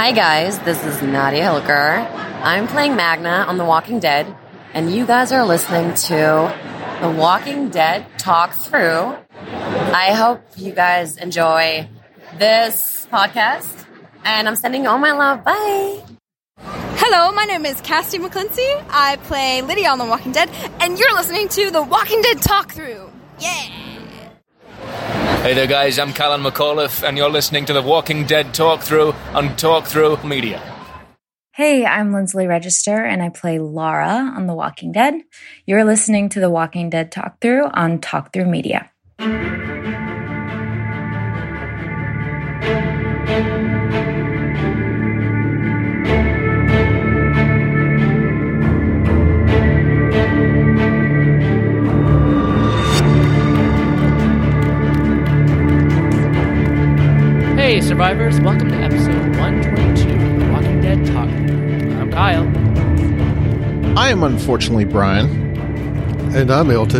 Hi guys, this is Nadia Hilker. I'm playing Magna on The Walking Dead, and you guys are listening to The Walking Dead Talk Through. I hope you guys enjoy this podcast, and I'm sending all my love. Bye! Hello, my name is Cassie McClincy. I play Lydia on The Walking Dead, and you're listening to The Walking Dead Talk Through. Yeah! Hey there guys, I'm Callan McAuliffe, and you're listening to The Walking Dead Talk Through on Talk Through Media. Hey, I'm Lindsley Register, and I play Lara on The Walking Dead. You're listening to The Walking Dead Talk Through on Talk Through Media. Hey survivors, welcome to episode 122 of The Walking Dead Talk Through. I'm Kyle. I am unfortunately Brian. And I'm LT.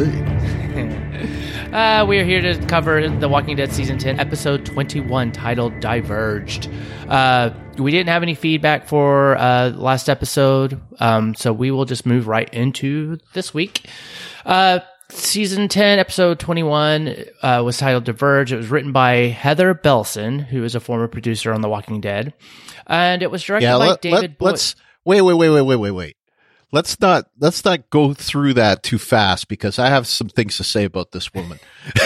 We are here to cover The Walking Dead Season 10, Episode 21, titled Diverged. We didn't have any feedback for last episode, so we will just move right into this week. Season 10, episode 21 was titled Diverge. It was written by Heather Belson, who is a former producer on The Walking Dead. And it was directed by David Boyd. Wait. Let's not go through that too fast, because I have some things to say about this woman.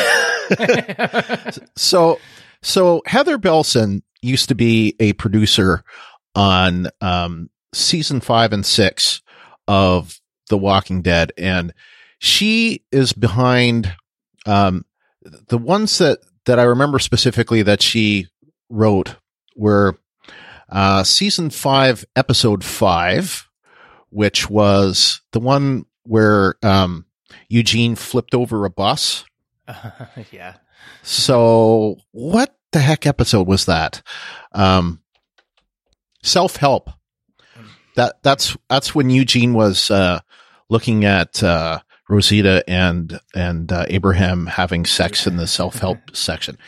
So Heather Belson used to be a producer on season 5 and 6 of The Walking Dead, and she is behind the ones that I remember specifically that she wrote were season 5, episode 5, which was the one where Eugene flipped over a bus. Yeah. So what the heck episode was that? Self-help. That's when Eugene was looking at Rosita and Abraham having sex in the self-help section.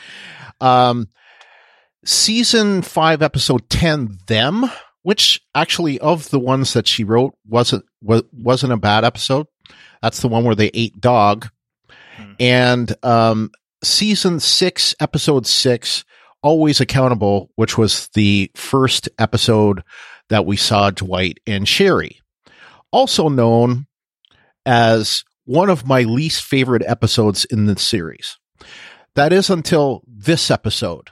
Season 5, episode 10, Them, which actually of the ones that she wrote wasn't a bad episode. That's the one where they ate dog. And season 6, episode 6, Always Accountable, which was the first episode that we saw Dwight and Sherry, also known as one of my least favorite episodes in the series. That is until this episode.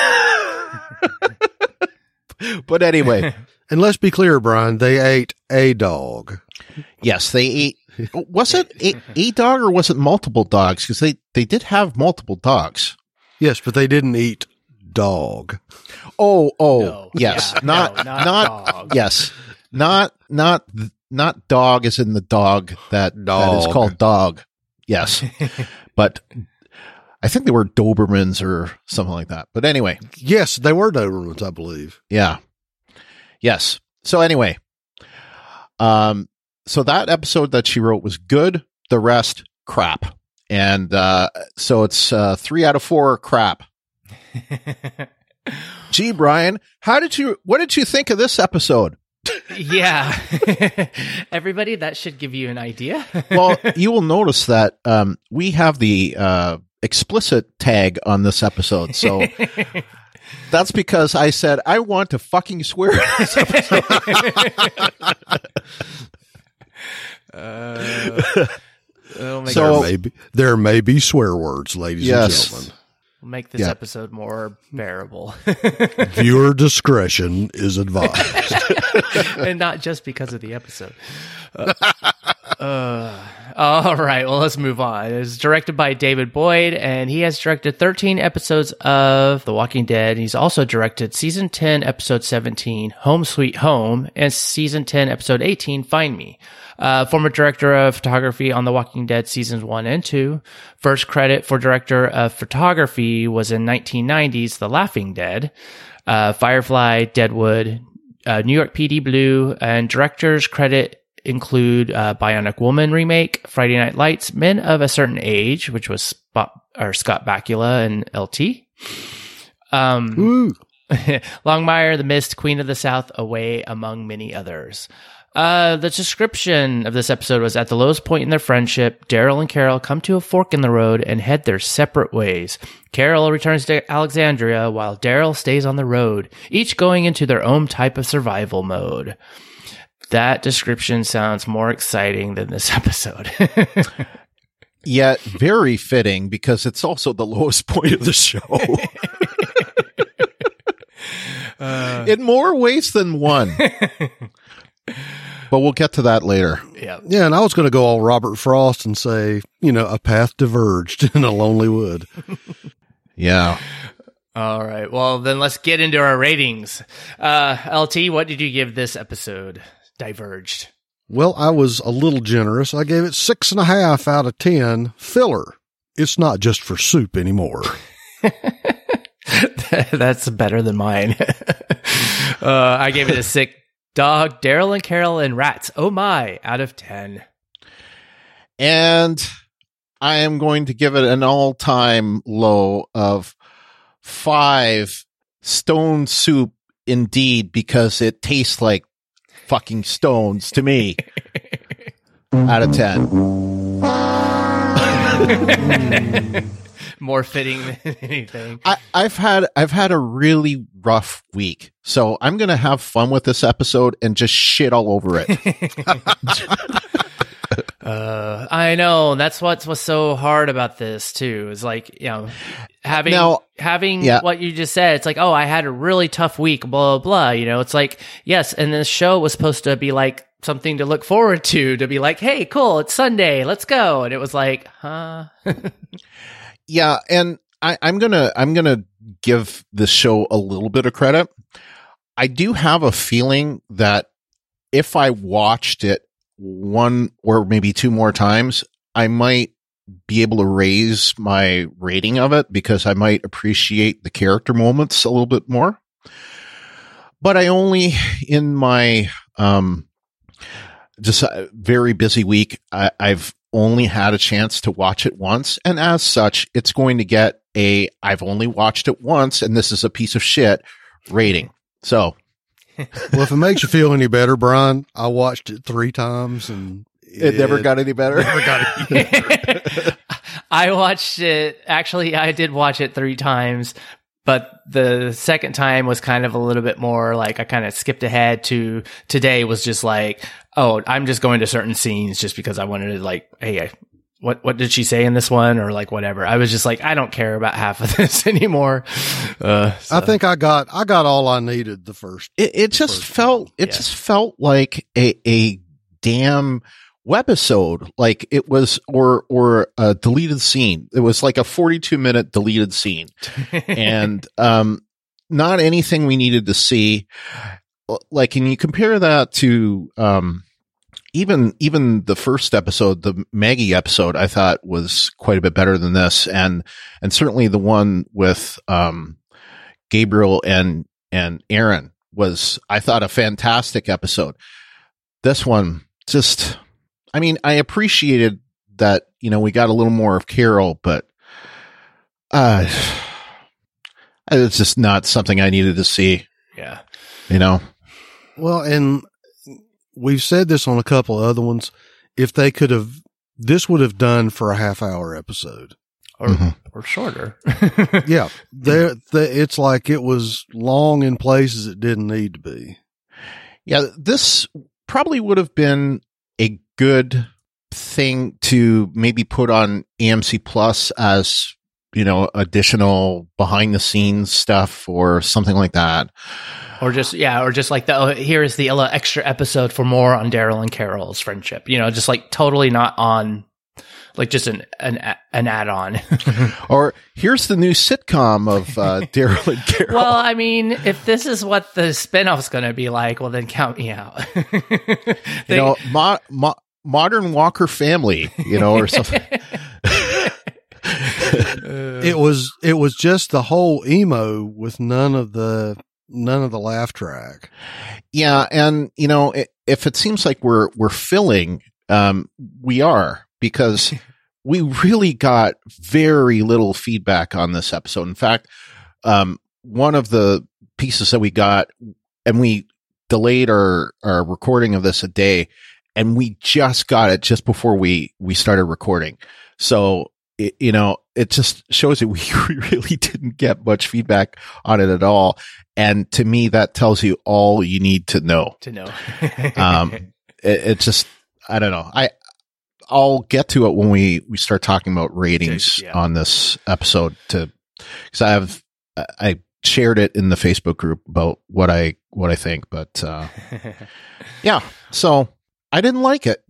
But anyway. And let's be clear, Brian, they ate a dog. Yes, they ate. Was it a dog or was it multiple dogs? Because they did have multiple dogs. Yes, but they didn't eat dog. No, yes. Yeah, not dog. Yes. Not dog as in the dog that is called dog. Yes. But I think they were Dobermans or something like that. But anyway. Yes, they were Dobermans, I believe. Yeah. Yes. So anyway. So that episode that she wrote was good. The rest, crap. And so it's 3 out of 4 crap. Gee, Brian, what did you think of this episode? Yeah. Everybody, that should give you an idea. Well, you will notice that we have the explicit tag on this episode. So that's because I said, I want to fucking swear in this episode. There may be swear words, ladies and gentlemen. We'll make this episode more bearable. Viewer discretion is advised. And not just because of the episode. All right, well, let's move on. It's directed by David Boyd, and he has directed 13 episodes of The Walking Dead. He's also directed Season 10, Episode 17, Home Sweet Home, and Season 10, Episode 18, Find Me. Former director of photography on The Walking Dead Seasons 1 and 2. First credit for director of photography was in 1990's The Laughing Dead, Firefly, Deadwood, New York PD Blue, and director's credit include Bionic Woman remake, Friday Night Lights, Men of a Certain Age, which was Scott Bakula and LT. Longmire, the Mist, Queen of the South, Away, among many others. The description of this episode was at the lowest point in their friendship, Daryl and Carol come to a fork in the road and head their separate ways. Carol returns to Alexandria while Daryl stays on the road, each going into their own type of survival mode. That description sounds more exciting than this episode. Yet very fitting because it's also the lowest point of the show. In more ways than one. But we'll get to that later. Yeah. Yeah, and I was going to go all Robert Frost and say, a path diverged in a lonely wood. Yeah. All right. Well, then let's get into our ratings. LT, what did you give this episode? Diverged. Well, I was a little generous. I gave it 6.5 out of 10. Filler. It's not just for soup anymore. That's better than mine. I gave it a sick dog, Daryl and Carol and rats. Oh my, out of 10. And I am going to give it an all-time low of 5 stone soup indeed, because it tastes like fucking stones to me. Out of 10. More fitting than anything. I've had a really rough week, so I'm gonna have fun with this episode and just shit all over it. I know that's what's so hard about this too. Is like having what you just said. It's like, oh, I had a really tough week. Blah blah blah. It's like, yes, and this show was supposed to be like something to look forward to be like, hey, cool, it's Sunday, let's go. And it was like, huh. Yeah, and I'm gonna give the show a little bit of credit. I do have a feeling that if I watched it 1 or maybe 2 more times, I might be able to raise my rating of it because I might appreciate the character moments a little bit more. But I only, in my just a very busy week, I've only had a chance to watch it once, and as such, it's going to get I've only watched it once, and this is a piece of shit rating. So, well, if it makes you feel any better, Brian, I watched it 3 times, and it never got any better. Never got any better. I watched it. Actually, I did watch it 3 times, but the second time was kind of a little bit more like I kind of skipped ahead to today. Was just like, oh, I'm just going to certain scenes just because I wanted to, like, hey, what did she say in this one, or like whatever. I was just like, I don't care about half of this anymore. So. I think I got all I needed the first. It just felt like a damn webisode, like it was, or a deleted scene. It was like a 42-minute deleted scene, and not anything we needed to see. Like, and you compare that to even the first episode, the Maggie episode, I thought was quite a bit better than this, and certainly the one with Gabriel and Aaron was, I thought, a fantastic episode. This one just, I mean, I appreciated that, we got a little more of Carol, but it's just not something I needed to see. Yeah. Well, and we've said this on a couple of other ones. If they could have, this would have done for a half-hour episode. Or shorter. Yeah. It's like it was long in places it didn't need to be. Yeah, this probably would have been a good thing to maybe put on AMC Plus as, additional behind the scenes stuff or something like that. Or just like here is the extra episode for more on Daryl and Carol's friendship. Just like totally not on, like just an add-on. Or here's the new sitcom of Daryl and Carol. Well, I mean, if this is what the spinoff's going to be like, well, then count me out. Modern Walker Family, or something. It was just the whole emo with none of the laugh track. Yeah, and if it seems like we're filling, we are, because we really got very little feedback on this episode. In fact, one of the pieces that we got, and we delayed our recording of this a day, and we just got it just before we started recording. So, it just shows that we really didn't get much feedback on it at all. And to me, that tells you all you need to know. It just, I don't know. I'll get to it when we start talking about ratings on this episode, because I shared it in the Facebook group about what I think, but yeah. So I didn't like it.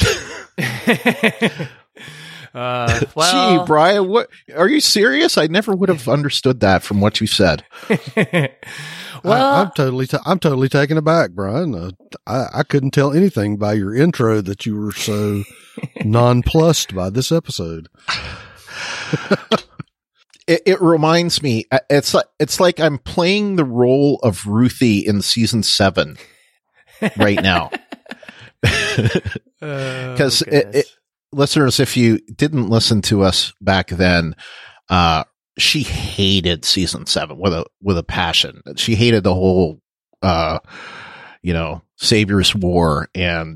Gee, Brian, what are you serious? I never would have understood that from what you said. I'm totally taken aback, Brian. I couldn't tell anything by your intro that you were so nonplussed by this episode. It reminds me, it's like I'm playing the role of Ruthie in season 7 right now. Because listeners, if you didn't listen to us back then, she hated season 7 with a passion. She hated the whole, Savior's War, and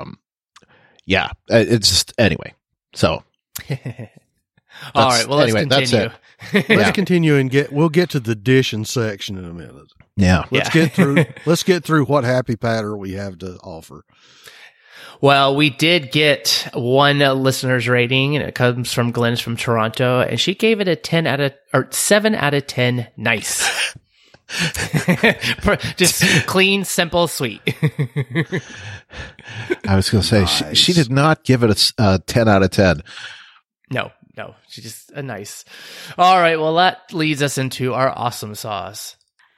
it's just anyway. So, all right. Well, let's continue. That's it. Let's continue and we'll get to the dishing section in a minute. Yeah. Let's get through what Happy Patter we have to offer. Well, we did get one listener's rating, and it comes from Glenn from Toronto, and she gave it a 7 out of 10. Nice. Just clean, simple, sweet. I was going to say, nice. She did not give it a 10 out of 10. No, she's just a nice. All right, well, that leads us into our awesome sauce.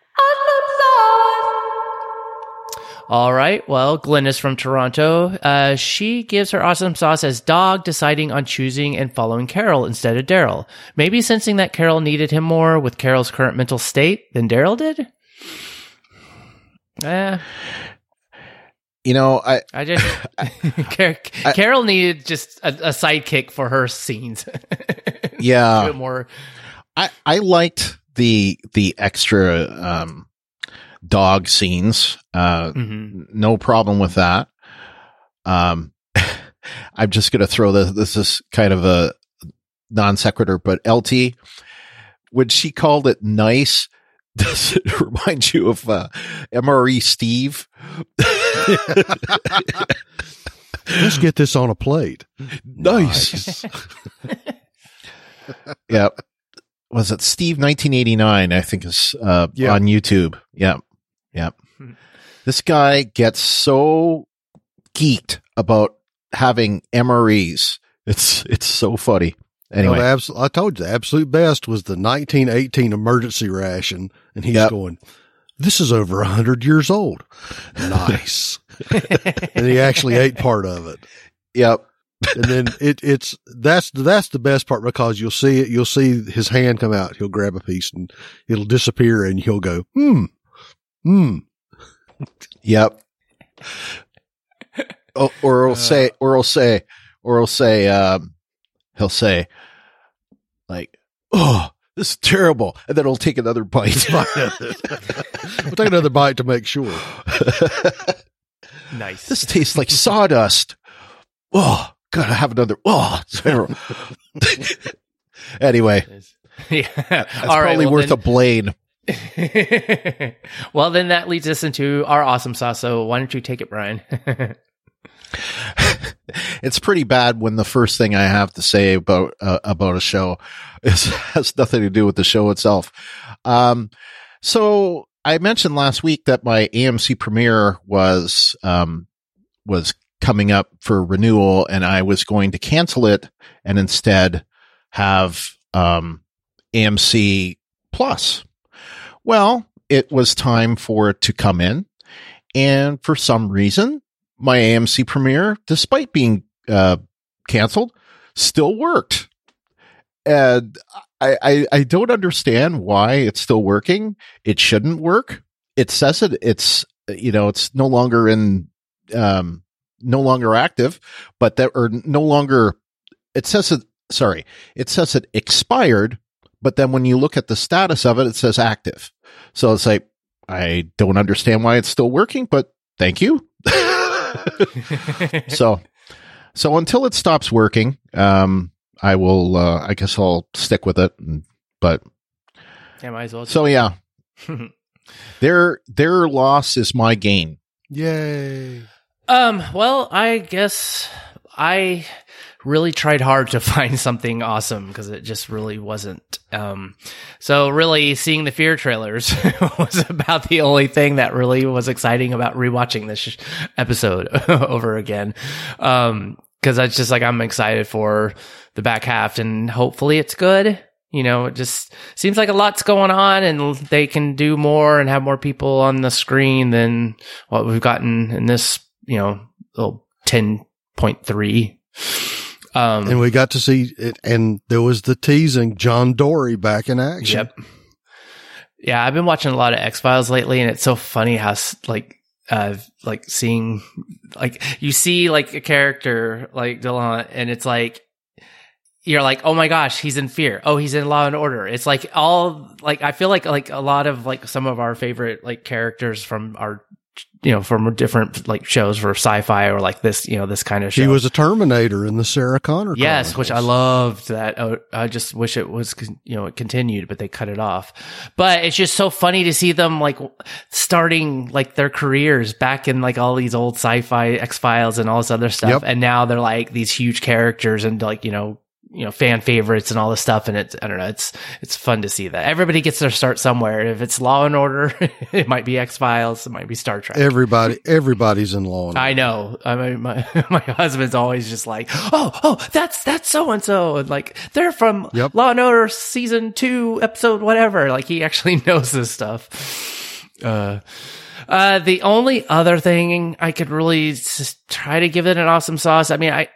All right, well, Glenn is from Toronto. She gives her awesome sauce as Dog deciding on choosing and following Carol instead of Daryl. Maybe sensing that Carol needed him more with Carol's current mental state than Daryl did? Carol needed just a sidekick for her scenes. Yeah. More. I liked the extra dog scenes. No problem with that. I'm just going to throw this is kind of a non sequitur, but LT, when she called it nice, does it remind you of MRE Steve? Let's get this on a plate. Nice. Yeah. Was it Steve 1989? I think is on YouTube. Yeah. This guy gets so geeked about having MREs. It's so funny. Anyway, I told you the absolute best was the 1918 emergency ration, and he's going, "This is over 100 years old." Nice. And he actually ate part of it. Yep. And then that's the best part, because you'll see his hand come out. He'll grab a piece and it'll disappear, and he'll go, Yep. Or he'll say, like, "Oh, this is terrible," and then he'll take another bite. We'll take another bite to make sure. Nice. This tastes like sawdust. Oh, gotta have another. Oh, it's terrible. Anyway, that's probably worth a blade. Well, then that leads us into our awesome sauce. So why don't you take it, Brian? It's pretty bad when the first thing I have to say about a show has nothing to do with the show itself. So I mentioned last week that my AMC premiere was coming up for renewal, and I was going to cancel it and instead have AMC Plus. Well, it was time for it to come in, and for some reason, my AMC premiere, despite being canceled, still worked. And I don't understand why it's still working. It shouldn't work. It says it's no longer no longer active, but it says it expired, but then when you look at the status of it, it says active. So it's like, I don't understand why it's still working, but thank you. So until it stops working, I will, I guess I'll stick with it, but Yeah, might as well. so yeah, their loss is my gain. Yay. Well, I guess I really tried hard to find something awesome because it just really wasn't. So really seeing the Fear trailers was about the only thing that really was exciting about rewatching this episode over again. Cause it's just like, I'm excited for the back half and hopefully it's good. You know, it just seems like a lot's going on and they can do more and have more people on the screen than what we've gotten in this, you know, little 10.3. And we got to see it, and there was the teasing John Dory back in action. Yep. Yeah, I've been watching a lot of X-Files lately, and it's so funny how like seeing, like, you see like a character like Delant, and it's like, you're like, oh my gosh, he's in Fear. Oh, he's in Law and Order. It's like all, like, I feel like a lot of like some of our favorite like characters from our, you know, from different like shows for sci-fi or like this, you know, this kind of show. He was a Terminator in the Sarah Connor. Yes, Chronicles. which I loved that. I just wish it was, you know, it continued, but they cut it off. But it's just so funny to see them like starting like their careers back in like all these old sci-fi X-Files and all this other stuff. Yep. And now they're like these huge characters and like, you know, fan favorites and all this stuff. And I don't know, it's fun to see that. Everybody gets their start somewhere. If it's Law and Order, it might be X-Files, it might be Star Trek. Everybody's in Law and Order. I know. I mean, my husband's always just like, oh, that's so-and-so. And like, they're from Law and Order season 2, episode whatever. Like, he actually knows this stuff. The only other thing I could really just try to give it an awesome sauce. I mean,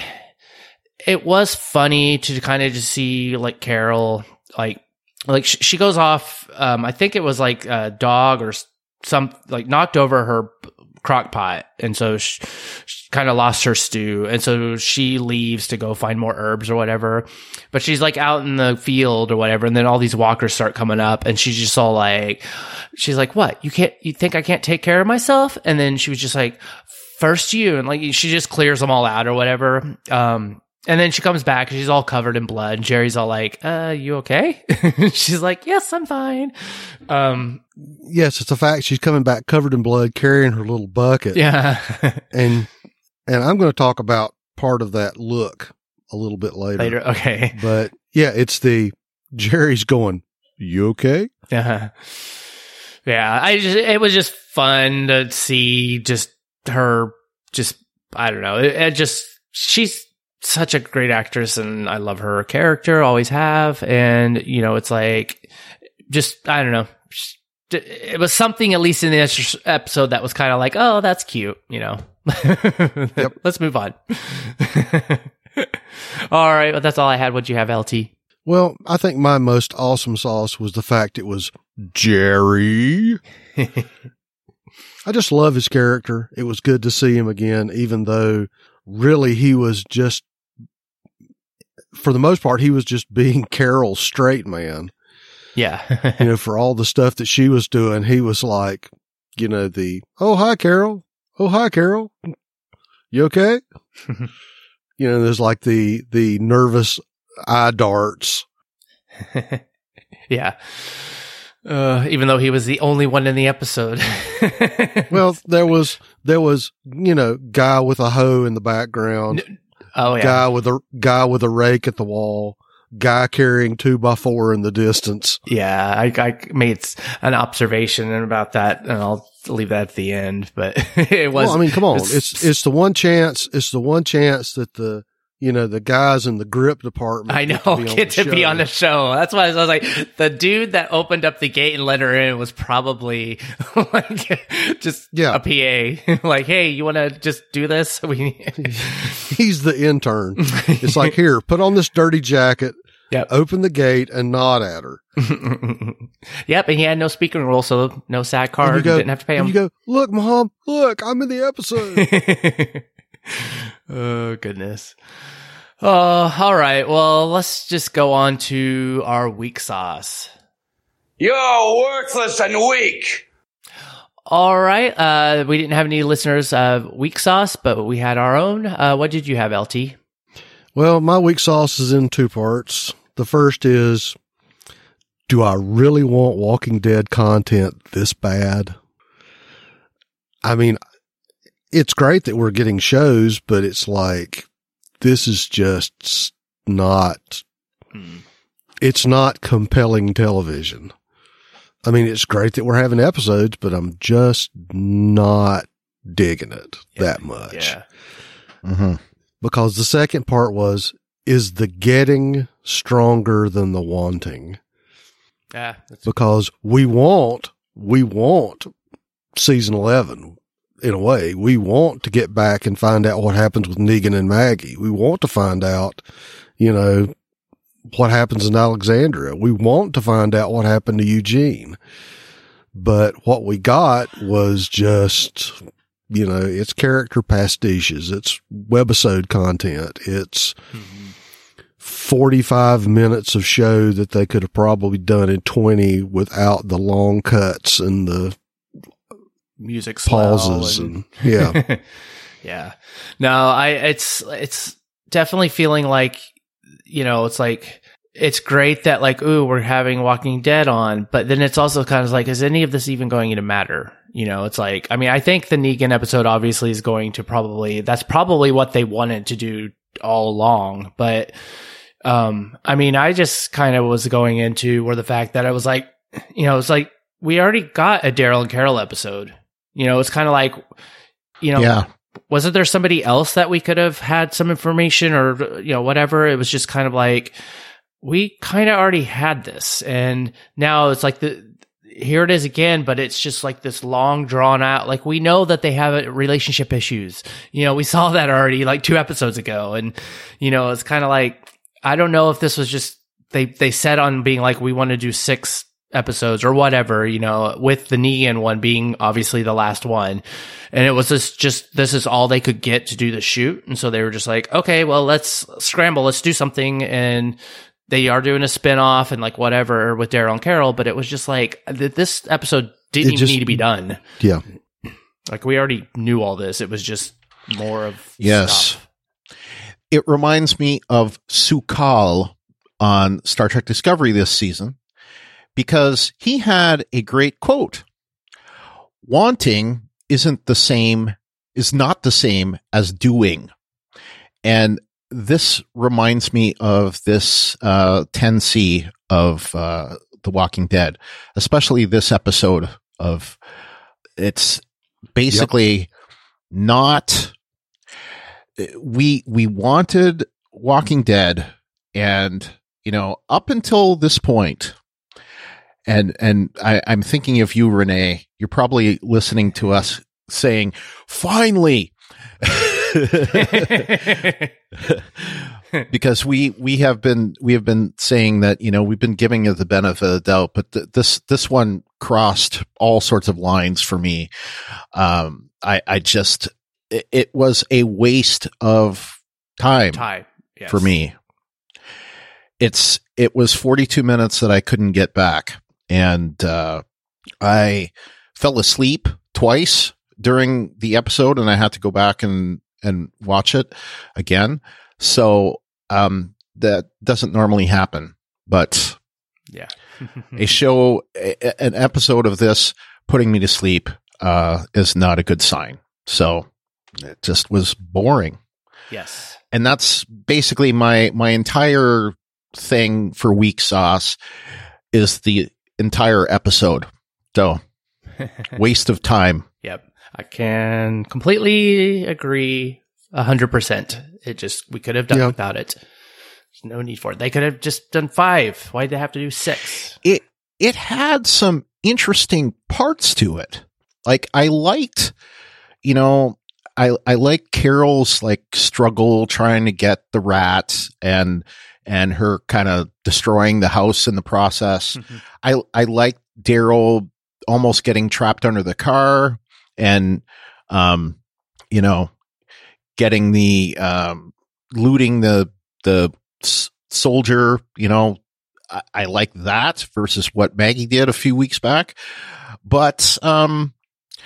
it was funny to kind of just see like Carol, like she goes off. I think it was like a dog or some, like, knocked over her crock pot. And so she kind of lost her stew. And so she leaves to go find more herbs or whatever. But she's like out in the field or whatever. And then all these walkers start coming up and she's just all like, she's like, what? You think I can't take care of myself? And then she was just like, first you. And like, she just clears them all out or whatever. And then she comes back and she's all covered in blood. And Jerry's all like, you okay? She's like, yes, I'm fine. Yes, it's a fact. She's coming back covered in blood, carrying her little bucket. Yeah. and I'm going to talk about part of that look a little bit later. Okay. But yeah, it's the Jerry's going, you okay? Yeah. Yeah. It was just fun to see just her, I don't know. She's such a great actress and I love her character, always have. And, you know, it's like, just, I don't know. It was something, at least in the episode, that was kind of like, oh, that's cute, you know. Yep. Let's move on. All right. Well, that's all I had. What'd you have, LT? Well, I think my most awesome sauce was the fact it was Jerry. I just love his character. It was good to see him again, even though really he was just, for the most part, he was just being Carol's straight man. Yeah. You know, for all the stuff that she was doing, he was like, you know, oh, hi, Carol. Oh, hi, Carol. You okay? You know, there's like the nervous eye darts. Yeah. Even though he was the only one in the episode. Well, there was, you know, guy with a hoe in the background. Oh yeah. Guy with a rake at the wall. Guy carrying 2x4 in the distance. Yeah. I made an observation about that and I'll leave that at the end, but it was, well, I mean, come on. It's the one chance that the guys in the grip department I know get to be on the show. That's why I was like, the dude that opened up the gate and let her in was probably like just a PA. Like, hey, you want to just do this? He's the intern. It's like, here, put on this dirty jacket. Yep. Open the gate and nod at her. Yep. And he had no speaking rule, so no SAG card. Didn't have to pay him. You go, look, Mom, look, I'm in the episode. Oh, goodness. All right. Well, let's just go on to our weak sauce. You're worthless and weak. All right. We didn't have any listeners of Weak Sauce, but we had our own. What did you have, LT? Well, my weak sauce is in two parts. The first is, do I really want Walking Dead content this bad? I mean, it's great that we're getting shows, but it's like, this is just not, it's not compelling television. I mean, it's great that we're having episodes, but I'm just not digging it that much. Yeah. Mm-hmm. Because the second part was, is the getting stronger than the wanting? Yeah. Because we want season 11 in a way. We want to get back and find out what happens with Negan and Maggie. We want to find out, what happens in Alexandria. We want to find out what happened to Eugene. But what we got was just, it's character pastiches. It's webisode content. It's 45 minutes of show that they could have probably done in 20 without the long cuts and the music pauses and yeah. Yeah. No, it's definitely feeling like, it's like, it's great that like, ooh, we're having Walking Dead on, but then it's also kind of like, is any of this even going to matter? It's like, I mean, I think the Negan episode obviously is going to that's probably what they wanted to do all along. But, I mean, I just kind of was going into where the fact that I was like, it's like, we already got a Daryl and Carol episode. It's kind of like, Yeah. Wasn't there somebody else that we could have had some information or, whatever? It was just kind of like, we kind of already had this. And now it's like here it is again, but it's just like this long drawn out, like we know that they have relationship issues. We saw that already like 2 episodes ago. And, it's kind of like, I don't know if this was just, they set on being like, we want to do 6 episodes or whatever, with the Negan one being obviously the last one. And it was this is all they could get to do the shoot. And so they were just like, okay, well, let's scramble. Let's do something. And they are doing a spinoff and like whatever with Daryl and Carol. But it was just like, this episode didn't even need to be done. Yeah. Like we already knew all this. It was just more of stuff. It reminds me of Sukal on Star Trek Discovery this season, because he had a great quote. Wanting is not the same as doing. And this reminds me of this 10C of The Walking Dead, especially this episode of, it's basically not, we wanted Walking Dead, and, up until this point, and I'm thinking of you, Renee, you're probably listening to us saying, finally, because we have been saying that, we've been giving it the benefit of the doubt, but this one crossed all sorts of lines for me. It was a waste of time. Yes. For me. It was 42 minutes that I couldn't get back. And, I fell asleep twice during the episode, and I had to go back and watch it again. So, that doesn't normally happen, but yeah, an episode of this putting me to sleep, is not a good sign. So it just was boring. Yes. And that's basically my entire thing for Weak Sauce is the entire episode. So waste of time. Yep. I can completely agree 100%. We could have done without it. There's no need for it. They could have just done 5. Why'd they have to do 6? It had some interesting parts to it. Like I liked, I like Carol's like struggle trying to get the rat and her kind of destroying the house in the process. Mm-hmm. I like Daryl almost getting trapped under the car and, getting the, looting the soldier, I like that versus what Maggie did a few weeks back. But,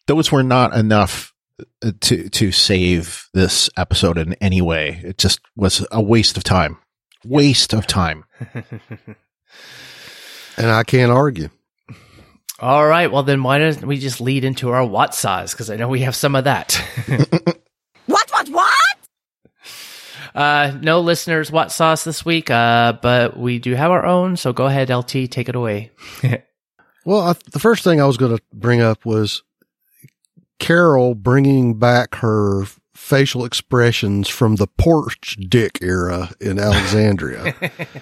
those were not enough to save this episode in any way. It just was a waste of time. Waste of time. And I can't argue. All right. Well, then why don't we just lead into our what size? Because I know we have some of that. What? No listeners what sauce this week, but we do have our own. So go ahead, LT, take it away. Well, the first thing I was going to bring up was Carol bringing back her facial expressions from the porch dick era in Alexandria.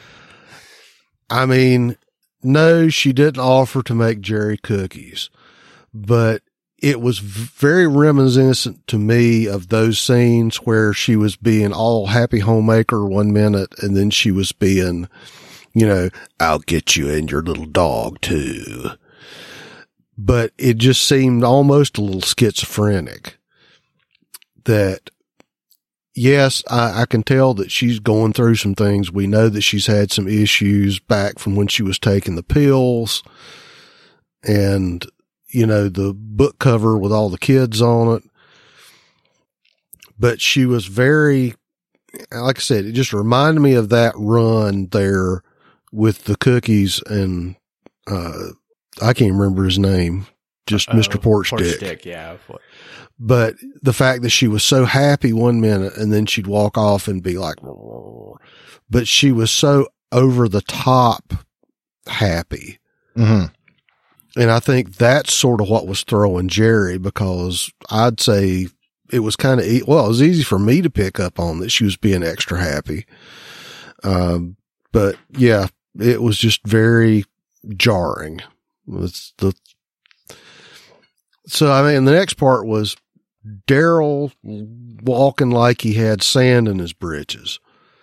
I mean, no, she didn't offer to make Jerry cookies, but it was very reminiscent to me of those scenes where she was being all happy homemaker one minute, and then she was being, I'll get you and your little dog too. But it just seemed almost a little schizophrenic that, yes, I can tell that she's going through some things. We know that she's had some issues back from when she was taking the pills and, the book cover with all the kids on it. But she was very, like I said, it just reminded me of that run there with the cookies and, I can't remember his name, just Mr. Porch Dick. Yeah. But the fact that she was so happy one minute and then she'd walk off and be like, but she was so over the top happy. Mm-hmm. And I think that's sort of what was throwing Jerry, because I'd say it was kind of, it was easy for me to pick up on that she was being extra happy. But yeah, it was just very jarring. So I mean, the next part was Daryl walking like he had sand in his britches.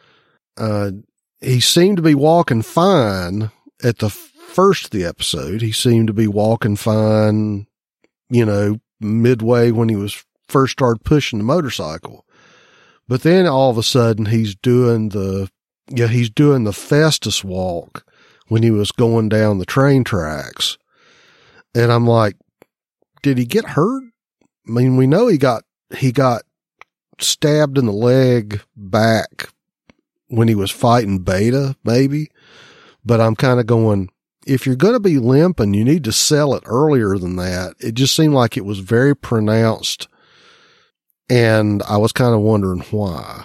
He seemed to be walking fine at the first of the episode. He seemed to be walking fine, midway when he was first started pushing the motorcycle. But then all of a sudden he's doing the Festus walk when he was going down the train tracks. And I'm like, did he get hurt? I mean, we know he got stabbed in the leg back when he was fighting Beta, maybe. But I'm kind of going, if you're going to be limping, you need to sell it earlier than that. It just seemed like it was very pronounced. And I was kind of wondering why.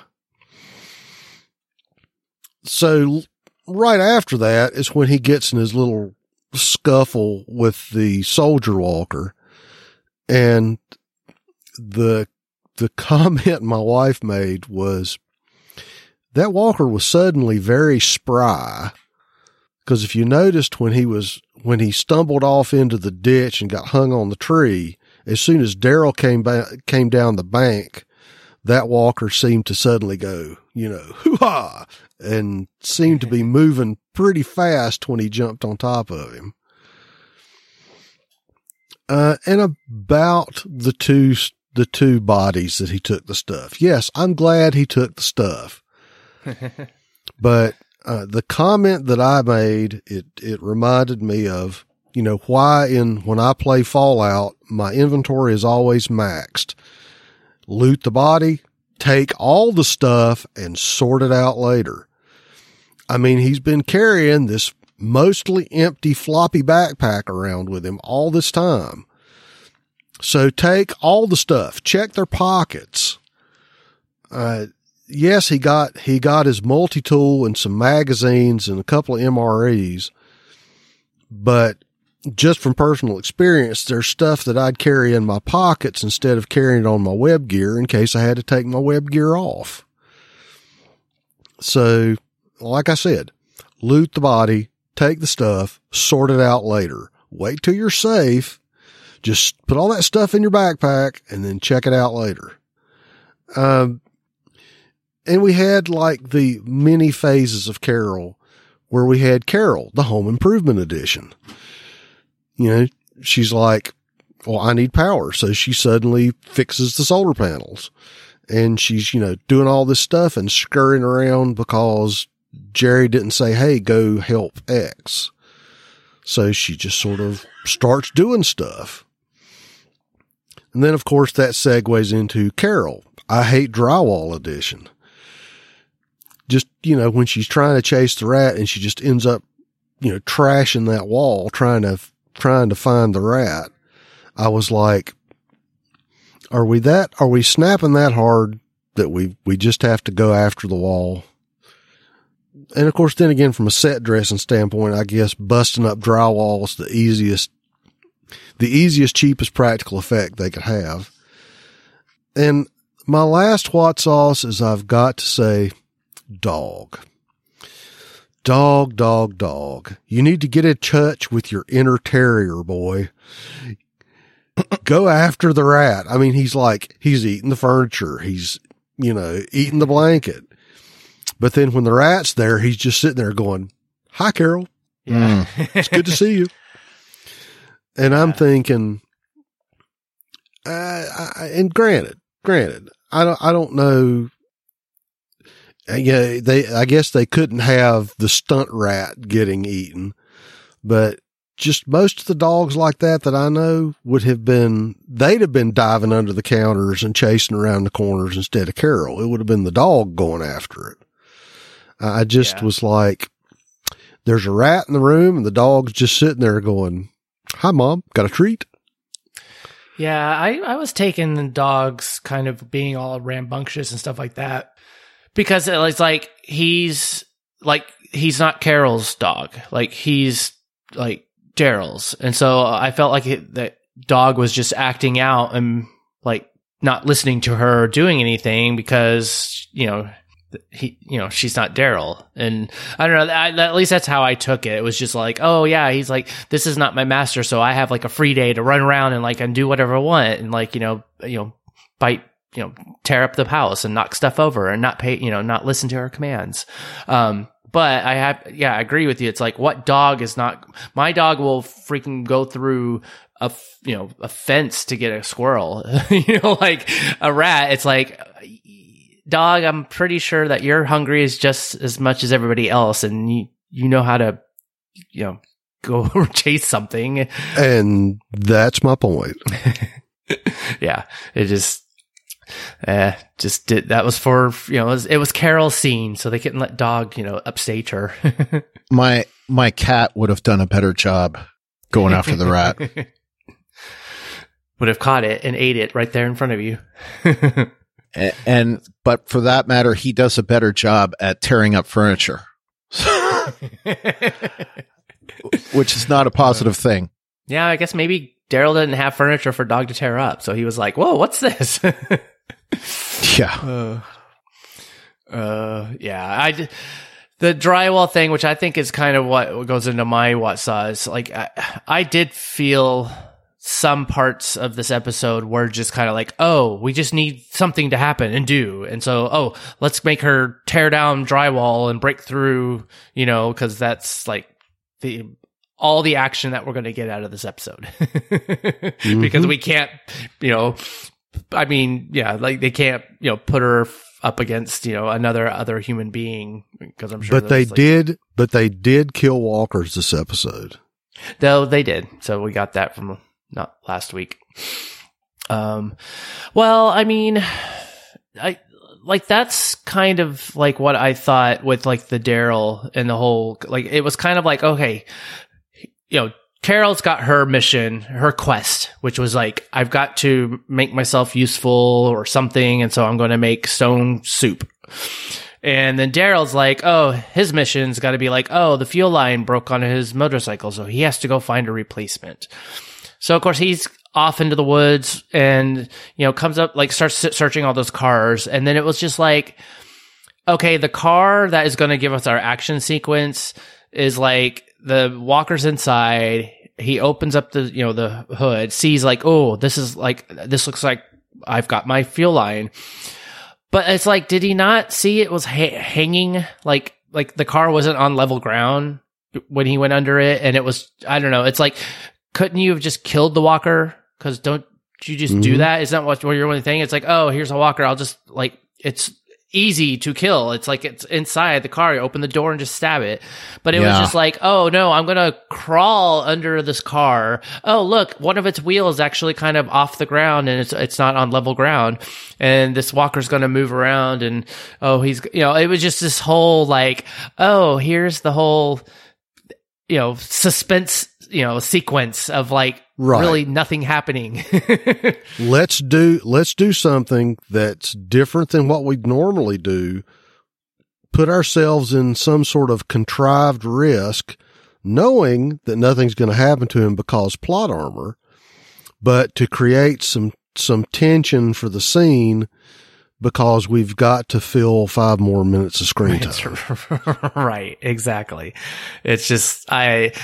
So right after that is when he gets in his little scuffle with the soldier walker. And the comment my wife made was that walker was suddenly very spry. Because if you noticed when he stumbled off into the ditch and got hung on the tree, as soon as Daryl came down the bank, that walker seemed to suddenly go, hoo-ha, and seemed to be moving pretty fast when he jumped on top of him. And about the two bodies that he took the stuff. Yes, I'm glad he took the stuff. But the comment that I made, it reminded me of, why when I play Fallout, my inventory is always maxed. Loot the body, take all the stuff, and sort it out later. I mean, he's been carrying this mostly empty floppy backpack around with him all this time. So take all the stuff, check their pockets. Yes, he got his multi-tool and some magazines and a couple of MREs, but just from personal experience, there's stuff that I'd carry in my pockets instead of carrying it on my web gear in case I had to take my web gear off. So, like I said, loot the body, take the stuff, sort it out later. Wait till you're safe. Just put all that stuff in your backpack and then check it out later. And we had like the mini phases of Carol where we had Carol, the Home Improvement Edition. She's like, well, I need power. So she suddenly fixes the solar panels and she's, doing all this stuff and scurrying around because Jerry didn't say, hey, go help X. So she just sort of starts doing stuff. And then, of course, that segues into Carol. I hate drywall edition. Just, when she's trying to chase the rat and she just ends up, trashing that wall, trying to find the rat. I was like, are we snapping that hard that we just have to go after the wall? And of course, then again, from a set dressing standpoint, I guess busting up drywall is the easiest, cheapest practical effect they could have. And my last what sauce is I've got to say dog. Dog. You need to get in touch with your inner terrier, boy. Go after the rat. I mean, he's eating the furniture. He's, eating the blanket. But then when the rat's there, he's just sitting there going, hi, Carol. Yeah. It's good to see you. And I'm thinking, and granted, I don't know. Yeah, I guess they couldn't have the stunt rat getting eaten, but just most of the dogs like that I know they'd have been diving under the counters and chasing around the corners instead of Carol. It would have been the dog going after it. I just was like, there's a rat in the room and the dog's just sitting there going, hi, Mom, got a treat? Yeah, I was taking the dogs kind of being all rambunctious and stuff like that because it's like he's not Carol's dog. Like he's like Daryl's. And so I felt like that dog was just acting out and like not listening to her or doing anything because, she's not Daryl. And I don't know, at least that's how I took it. It was just like, oh yeah, he's like, this is not my master. So I have like a free day to run around and do whatever I want. And bite, tear up the house and knock stuff over and not pay, not listen to her commands. But I agree with you. It's like, what dog is not, my dog will freaking go through a fence to get a squirrel, like a rat. It's like, dog, I'm pretty sure that you're hungry just as much as everybody else. And you know how to, go chase something. And that's my point. Yeah. It just did. That was for, it was Carol's scene. So they couldn't let dog, upstage her. My cat would have done a better job going after the rat. Would have caught it and ate it right there in front of you. But for that matter, he does a better job at tearing up furniture, which is not a positive thing. Yeah, I guess maybe Daryl didn't have furniture for dog to tear up, so he was like, "Whoa, what's this?" Yeah. Yeah. The drywall thing, which I think is kind of what goes into my what sauce. Like, I did feel some parts of this episode were just kind of like, oh, we just need something to happen and do. And so, let's make her tear down drywall and break through, because that's like all the action that we're going to get out of this episode. Because we can't, like they can't, put her up against, another other human being, because I'm sure. But they did kill walkers this episode. Though they did. So we got that from not last week. Well, I mean, that's kind of like what I thought with like the Daryl and the whole, like, it was kind of like, okay, Carol's got her mission, her quest, which was like, I've got to make myself useful or something. And so I'm going to make stone soup. And then Daryl's like, oh, his mission's got to be like, oh, the fuel line broke on his motorcycle, so he has to go find a replacement. So, of course, he's off into the woods and, comes up, like, starts searching all those cars. And then it was just like, okay, the car that is going to give us our action sequence is like the walker's inside. He opens up the hood, sees like, oh, this looks like I've got my fuel line. But it's like, did he not see it was hanging? Like the car wasn't on level ground when he went under it. And it was, I don't know. It's like, couldn't you have just killed the walker? Because don't you just do that? Isn't that what you're only thing? It's like, oh, here's a walker. I'll just like, easy to kill. It's like it's inside the car. You open the door and just stab it. But it was just like, oh no, I'm going to crawl under this car. Oh, look, one of its wheels actually kind of off the ground and it's not on level ground. And this walker's going to move around and it was just this whole like, oh, here's the whole, suspense, sequence of like really nothing happening. Let's do something that's different than what we normally do. Put ourselves in some sort of contrived risk, knowing that nothing's going to happen to him because plot armor, but to create some tension for the scene because we've got to fill 5 more minutes of screen time. Right. Exactly. It's just, like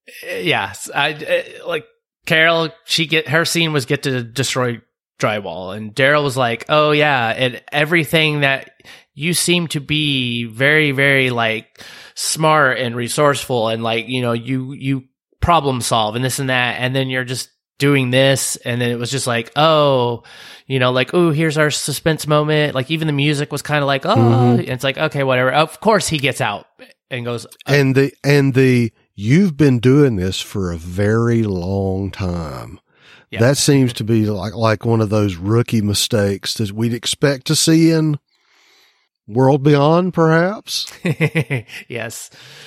Carol, her scene was get to destroy drywall, and Daryl was like, oh yeah, and everything that you seem to be very, very like smart and resourceful and like, you problem solve and this and that. And then you're just doing this. And then it was just like, oh, here's our suspense moment. Like even the music was kind of like, oh, and it's like, okay, whatever. Of course he gets out and goes, and the you've been doing this for a very long time. Yep. That seems to be like one of those rookie mistakes that we'd expect to see in World Beyond, perhaps. Yes.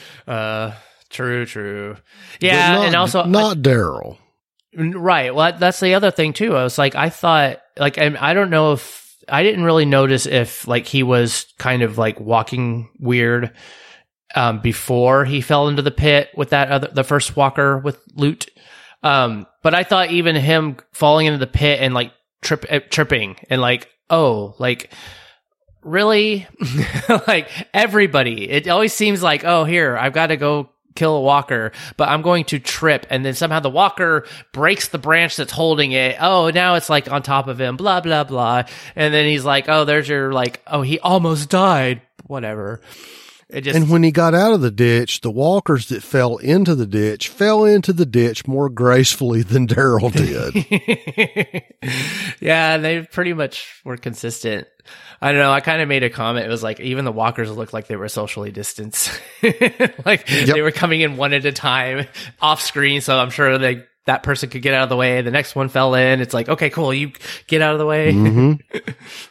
True. Yeah. And also not Daryl. Right. Well, that's the other thing too. I was like, I thought like, and I don't know if I didn't really notice if like he was kind of like walking weird before he fell into the pit with the first walker with loot. But I thought even him falling into the pit and like tripping and like, oh, like really? Like everybody, it always seems like, oh, here, I've got to go kill a walker, but I'm going to trip. And then somehow the walker breaks the branch that's holding it. Oh, now it's like on top of him, blah, blah, blah. And then he's like, oh, there's your like, oh, he almost died. Whatever. And when he got out of the ditch, the walkers that fell into the ditch more gracefully than Daryl did. Yeah, they pretty much were consistent. I don't know. I kind of made a comment. It was like even the walkers looked like they were socially distanced. They were coming in one at a time off screen. So I'm sure that person could get out of the way. The next one fell in. It's like, okay, cool. You get out of the way. Mm-hmm.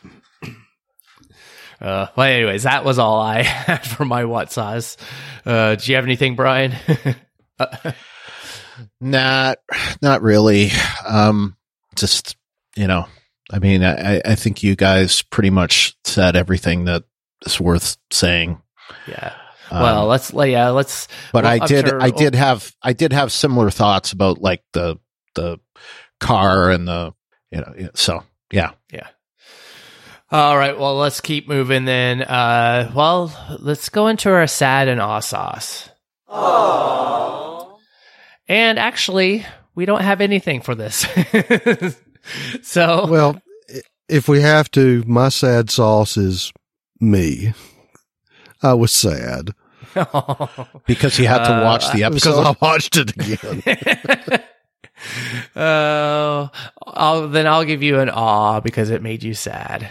Well, anyways, that was all I had for my what sauce. Do you have anything, Brian? Not really. Just, I mean, I think you guys pretty much said everything that is worth saying. Yeah. Well, let's. But I did have similar thoughts about like the car and so yeah. Yeah. All right. Well, let's keep moving then. Let's go into our sad and aw sauce. Aww. And actually, we don't have anything for this. So, well, if we have to, my sad sauce is me. I was sad because you had to watch the episode. Because I watched it again. Then I'll give you an aw because it made you sad.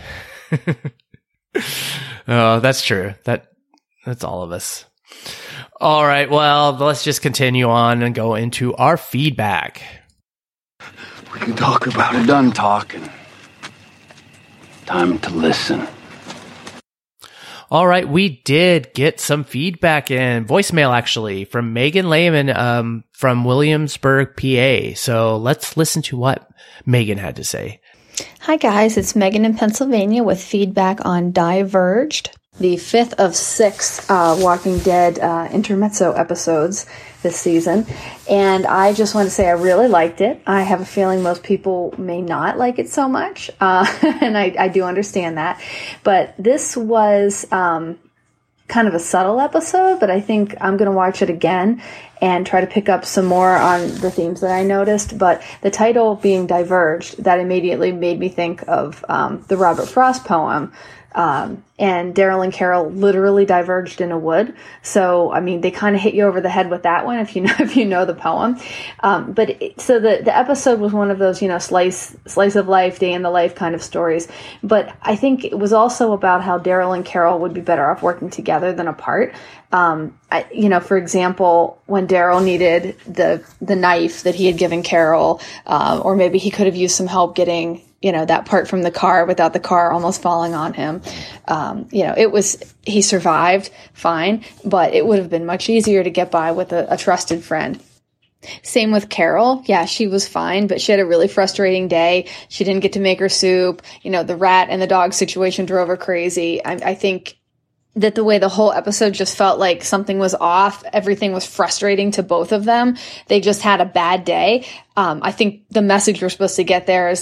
Oh, that's true. That's all of us. All right. Well, let's just continue on and go into our feedback. We can talk about it. Done talking. Time to listen. All right, we did get some feedback in voicemail actually from Megan Lehman from Williamsburg, PA. So let's listen to what Megan had to say. Hi guys, it's Megan in Pennsylvania with feedback on Diverged, the 5th of 6 Walking Dead intermezzo episodes this season. And I just want to say I really liked it. I have a feeling most people may not like it so much, and I do understand that. But this was kind of a subtle episode, but I think I'm going to watch it again and try to pick up some more on the themes that I noticed. But the title being Diverged, that immediately made me think of the Robert Frost poem, And Daryl and Carol literally diverged in a wood. So, I mean, they kind of hit you over the head with that one if you know the poem. So the episode was one of those, slice of life, day in the life kind of stories. But I think it was also about how Daryl and Carol would be better off working together than apart. For example, when Daryl needed the knife that he had given Carol, or maybe he could have used some help getting that part from the car without the car almost falling on him. He survived fine, but it would have been much easier to get by with a trusted friend. Same with Carol. Yeah, she was fine, but she had a really frustrating day. She didn't get to make her soup. The rat and the dog situation drove her crazy. I think that the way the whole episode just felt like something was off, everything was frustrating to both of them. They just had a bad day. I think the message we're supposed to get there is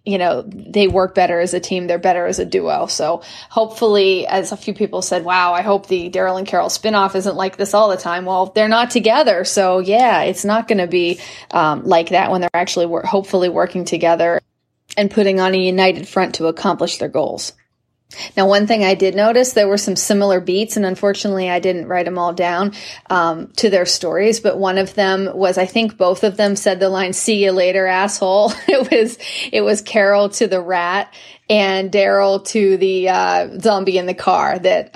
they work better as a team. They're better as a duo. So hopefully, as a few people said, wow, I hope the Daryl and Carol spinoff isn't like this all the time. Well, they're not together. So yeah, it's not going to be like that when they're actually hopefully working together and putting on a united front to accomplish their goals. Now, one thing I did notice, there were some similar beats, and unfortunately I didn't write them all down to their stories, but one of them was, I think both of them said the line, "See you later, asshole." It was Carol to the rat and Daryl to the zombie in the car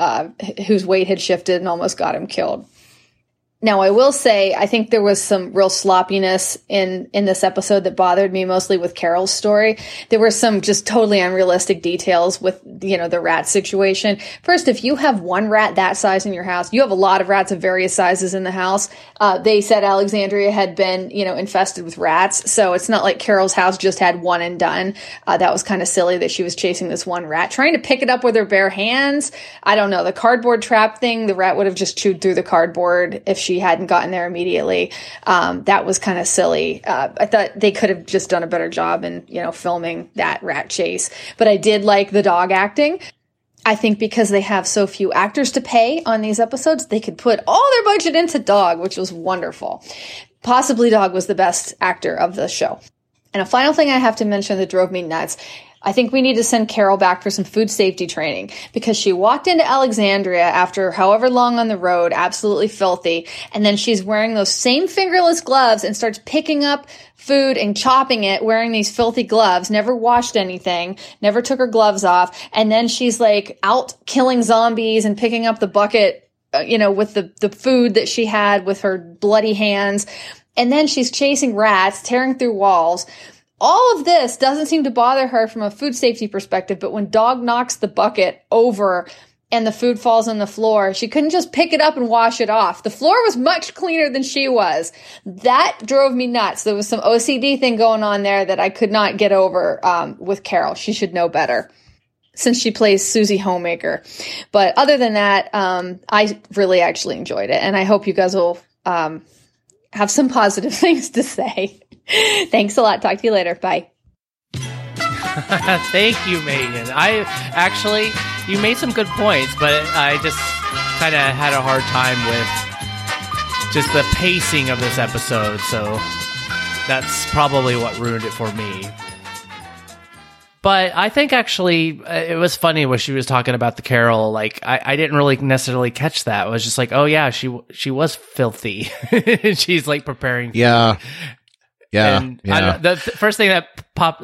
whose weight had shifted and almost got him killed. Now, I will say, I think there was some real sloppiness in this episode that bothered me, mostly with Carol's story. There were some just totally unrealistic details with, the rat situation. First, if you have one rat that size in your house, you have a lot of rats of various sizes in the house. They said Alexandria had been, infested with rats. So it's not like Carol's house just had one and done. That was kind of silly that she was chasing this one rat, trying to pick it up with her bare hands. I don't know. The cardboard trap thing, the rat would have just chewed through the cardboard if she hadn't gotten there immediately. That was kind of silly. I thought they could have just done a better job in, filming that rat chase. But I did like the dog acting. I think because they have so few actors to pay on these episodes, they could put all their budget into Dog, which was wonderful. Possibly Dog was the best actor of the show. And a final thing I have to mention that drove me nuts, I think we need to send Carol back for some food safety training, because she walked into Alexandria after however long on the road, absolutely filthy, and then she's wearing those same fingerless gloves and starts picking up food and chopping it wearing these filthy gloves, never washed anything, never took her gloves off, and then she's out killing zombies and picking up the bucket, with the food that she had with her bloody hands, and then she's chasing rats, tearing through walls. All of this doesn't seem to bother her from a food safety perspective, but when Dog knocks the bucket over and the food falls on the floor, she couldn't just pick it up and wash it off. The floor was much cleaner than she was. That drove me nuts. There was some OCD thing going on there that I could not get over with Carol. She should know better, since she plays Susie Homemaker. But other than that, I really actually enjoyed it, and I hope you guys will have some positive things to say. Thanks a lot. Talk to you later. Bye. Thank you, Megan. You made some good points, but I just kind of had a hard time with just the pacing of this episode, so that's probably what ruined it for me. But I think actually it was funny when she was talking about the Carol. I didn't really necessarily catch that. It was just oh yeah, she was filthy. She's preparing. Yeah. Yeah. And the first thing that popped,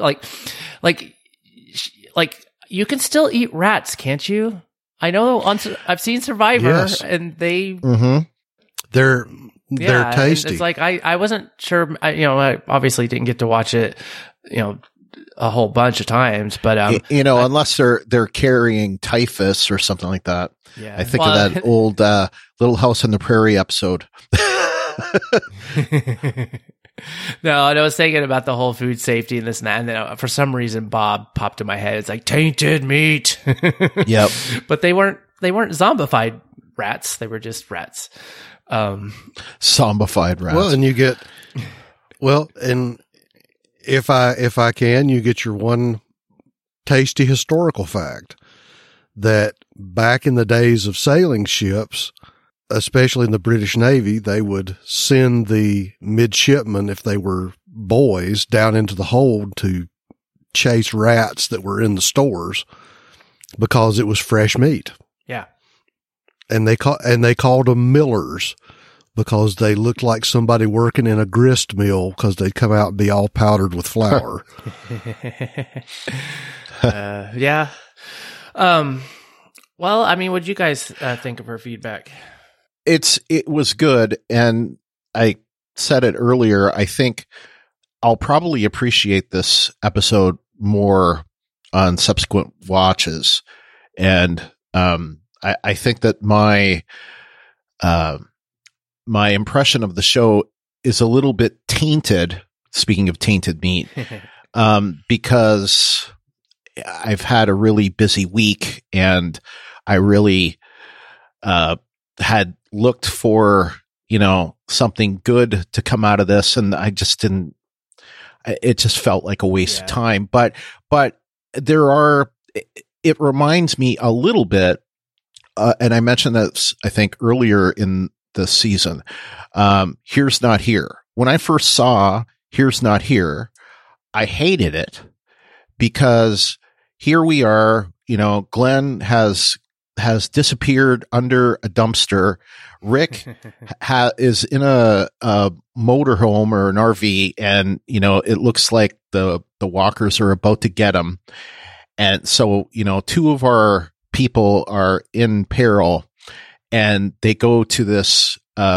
you can still eat rats, can't you? I know I've seen Survivor, yes. And they, they're tasty. It's I wasn't sure. I obviously didn't get to watch it, a whole bunch of times, but unless they're carrying typhus or something like that. Yeah. I think of that old Little House on the Prairie episode. No, and I was thinking about the whole food safety and this and that, and then for some reason Bob popped in my head. It's tainted meat. Yep. But they weren't zombified rats. They were just rats. Zombified rats. Well, and and if I can, you get your one tasty historical fact that back in the days of sailing ships, especially in the British Navy, they would send the midshipmen, if they were boys, down into the hold to chase rats that were in the stores. because it was fresh meat. Yeah. And they called them millers because they looked like somebody working in a grist mill because they'd come out and be all powdered with flour. Yeah. Well, I mean, what'd you guys think of her feedback? It was good. And I said it earlier. I think I'll probably appreciate this episode more on subsequent watches. And, I think that my impression of the show is a little bit tainted, speaking of tainted meat, because I've had a really busy week and I really, had looked for, something good to come out of this. And I just didn't, it just felt like a waste of time, but it reminds me a little bit, and I mentioned that I think earlier in the season, Here's Not Here. When I first saw Here's Not Here, I hated it because here we are, Glenn has disappeared under a dumpster. Rick is in a motorhome or an RV, and it looks like the walkers are about to get him. And so, two of our people are in peril, and they go to this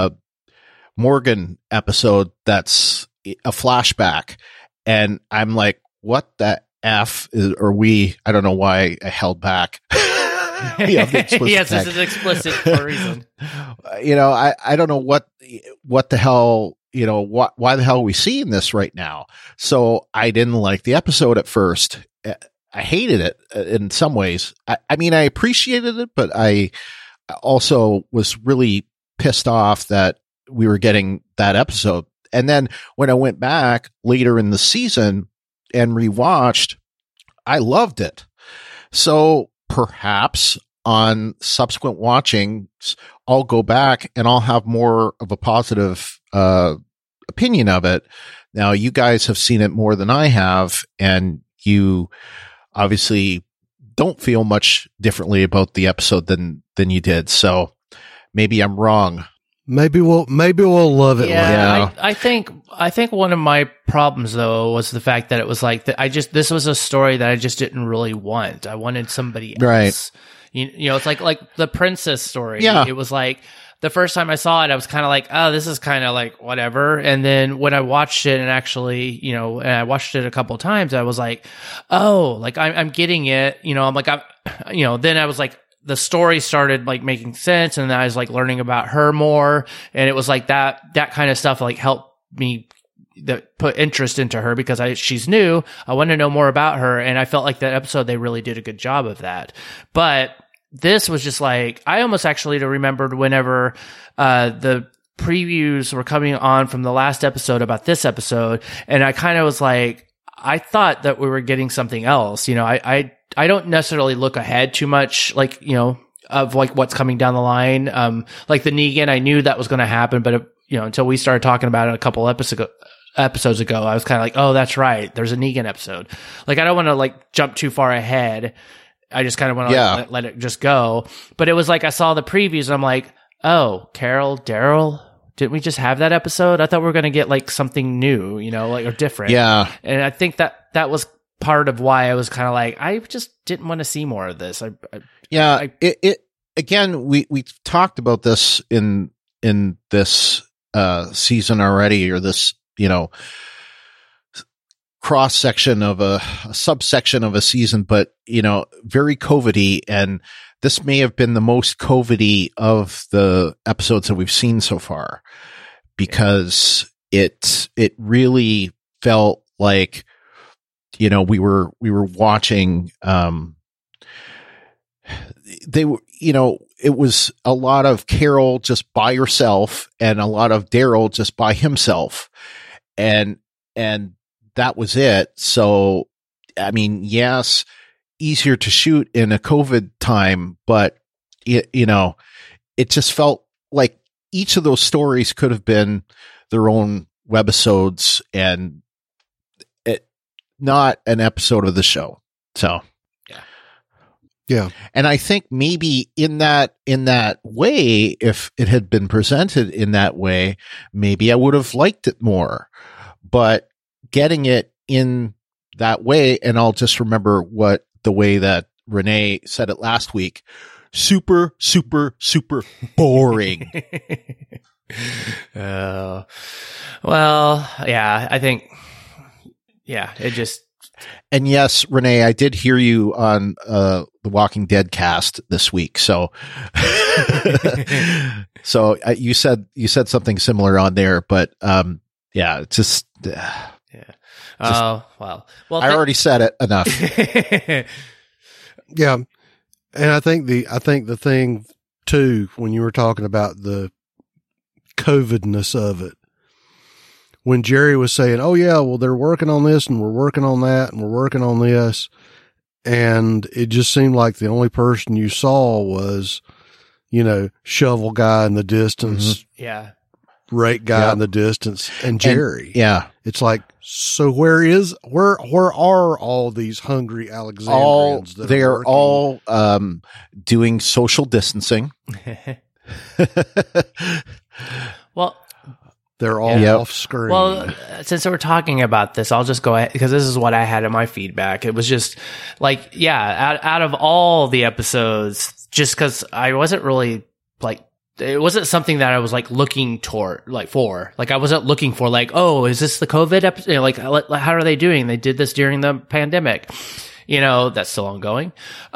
Morgan episode that's a flashback. And I'm like, what the F are we? I don't know why I held back. Yes, this is explicit for a reason. I don't know what the hell, why the hell are we seeing this right now? So I didn't like the episode at first. I hated it in some ways. I mean, I appreciated it, but I also was really pissed off that we were getting that episode. And then when I went back later in the season and rewatched, I loved it. So perhaps on subsequent watchings, I'll go back and I'll have more of a positive opinion of it. Now, you guys have seen it more than I have, and you obviously don't feel much differently about the episode than you did. So maybe I'm wrong. Maybe we'll love it. Yeah, I think one of my problems though was the fact that it was like this was a story that I just didn't really want. I wanted somebody else. Right. It's like the princess story. Yeah. It was like the first time I saw it, I was kind of like, oh, this is kind of like whatever. And then when I watched it and actually, and I watched it a couple of times, I was like, oh, like I'm getting it. I'm like, then I was like, the story started like making sense, and then I was like learning about her more, and it was like that kind of stuff like helped me put interest into her because she's new. I want to know more about her, and I felt like that episode they really did a good job of that. But this was just like, I almost actually remembered whenever the previews were coming on from the last episode about this episode, and I kind of was like, I thought that we were getting something else. I don't necessarily look ahead too much, like, of like what's coming down the line. Like the Negan, I knew that was going to happen, but until we started talking about it a couple episodes ago, I was kind of like, oh, that's right. There's a Negan episode. Like, I don't want to like jump too far ahead. I just kind of want to let it just go. But it was like, I saw the previews and I'm like, oh, Carol, Daryl, didn't we just have that episode? I thought we were going to get like something new, or different. Yeah. And I think that was part of why I was kind of like, I just didn't want to see more of this. Again, we talked about this in this season already, or this, cross section of a subsection of a season, but very COVID-y, and this may have been the most COVID-y of the episodes that we've seen so far, because it really felt like we were watching, they were, it was a lot of Carol just by herself and a lot of Daryl just by himself. And that was it. So, I mean, yes, easier to shoot in a COVID time, but it just felt like each of those stories could have been their own webisodes and not an episode of the show. So, Yeah. And I think maybe in that way, if it had been presented in that way, maybe I would have liked it more. But getting it in that way, and I'll just remember the way that Renee said it last week, super, super, super boring. Well, yeah, I think, yeah, it just. And yes, Renee, I did hear you on the Walking Dead cast this week. So, you said something similar on there, but yeah, it's just. Yeah. Oh, well, I already said it enough. Yeah. And I think the thing too, when you were talking about the COVIDness of it, when Jerry was saying, oh yeah, well, they're working on this and we're working on that and we're working on this. And it just seemed like the only person you saw was, shovel guy in the distance. Mm-hmm. Yeah. Rake guy in the distance and Jerry. Yeah. It's like, so where are all these hungry Alexandrians? They're all doing social distancing. Well, they're all off screen. Well, since we're talking about this, I'll just go ahead because this is what I had in my feedback. It was just like, yeah, out of all the episodes, just because I wasn't really like, it wasn't something that I was like looking toward, like for, like I wasn't looking for like, oh, is this the COVID episode? Like, how are they doing? They did this during the pandemic, that's still ongoing.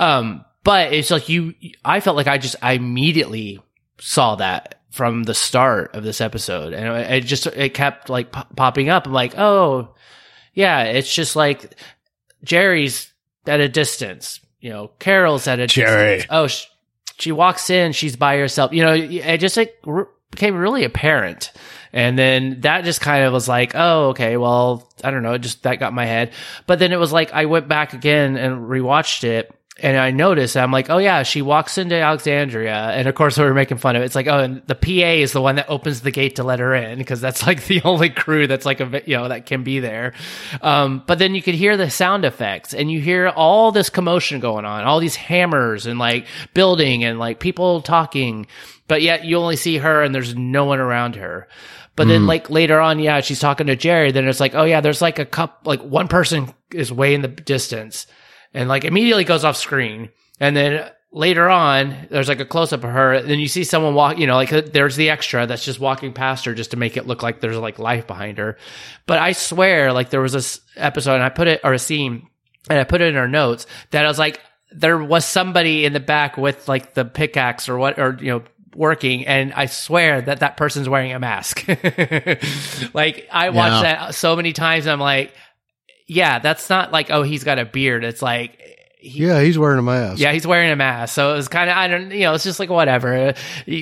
But it's like I felt like I immediately saw that from the start of this episode, and it kept like popping up. I'm like, oh yeah, it's just like Jerry's at a distance, Carol's at a distance. Oh, she walks in, she's by herself. It just became really apparent. And then that just kind of was like, oh, okay, well, I don't know, that got in my head. But then it was like I went back again and rewatched it, and I noticed, I'm like, oh yeah, she walks into Alexandria, and of course we were making fun of it. It's like, oh, and the PA is the one that opens the gate to let her in, because that's like the only crew that's like that can be there. But then you could hear the sound effects, and you hear all this commotion going on, all these hammers and like building and like people talking, but yet you only see her and there's no one around her. But then like later on, yeah, she's talking to Jerry. Then it's like, oh yeah, there's like one person is way in the distance, and like immediately goes off screen. And then later on, there's like a close up of her. And then you see someone walk, like there's the extra that's just walking past her just to make it look like there's like life behind her. But I swear, like there was this episode, and a scene, and I put it in our notes that I was like, there was somebody in the back with like the pickaxe or working, and I swear that person's wearing a mask. Like I watched that so many times, and I'm like, yeah, that's not like, oh, he's got a beard. It's like, he's wearing a mask. Yeah, he's wearing a mask. So it was kind of, it's just like whatever.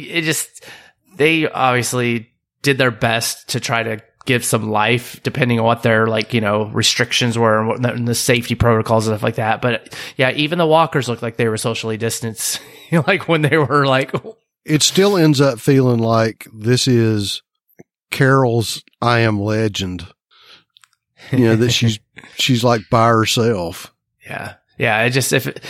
They obviously did their best to try to give some life, depending on what their restrictions were and the safety protocols and stuff like that. But yeah, even the walkers looked like they were socially distanced, like when they were like. It still ends up feeling like this is Carol's I Am Legend. That she's like by herself. Yeah. Yeah. It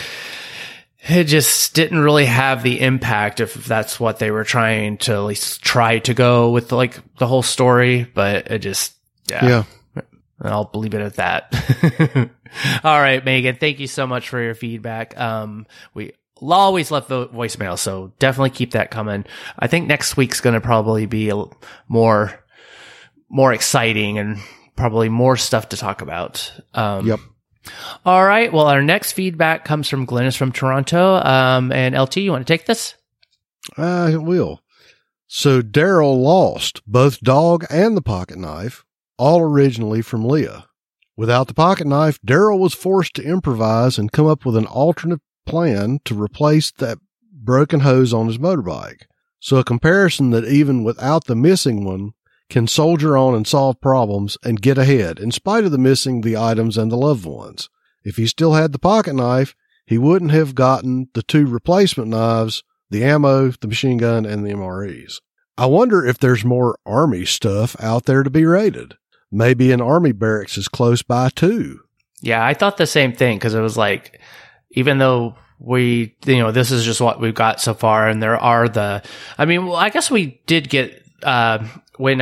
just didn't really have the impact if that's what they were trying to at least try to go with like the whole story, but it just, yeah. I'll leave it at that. All right, Megan, thank you so much for your feedback. We always love the voicemail, so definitely keep that coming. I think next week's going to probably be more exciting and probably more stuff to talk about. Yep. All right. Well, our next feedback comes from Glennis from Toronto. And LT, you want to take this? I will. So Daryl lost both dog and the pocket knife, all originally from Leah. Without the pocket knife, Daryl was forced to improvise and come up with an alternate plan to replace that broken hose on his motorbike. So a comparison that even without the missing one can soldier on and solve problems and get ahead in spite of the missing the items and the loved ones. If he still had the pocket knife, he wouldn't have gotten the 2 replacement knives, the ammo, the machine gun, and the MREs. I wonder if there's more Army stuff out there to be raided. Maybe an Army barracks is close by too. Yeah, I thought the same thing, because it was like, even though this is just what we've got so far. And there are I guess we did get, when,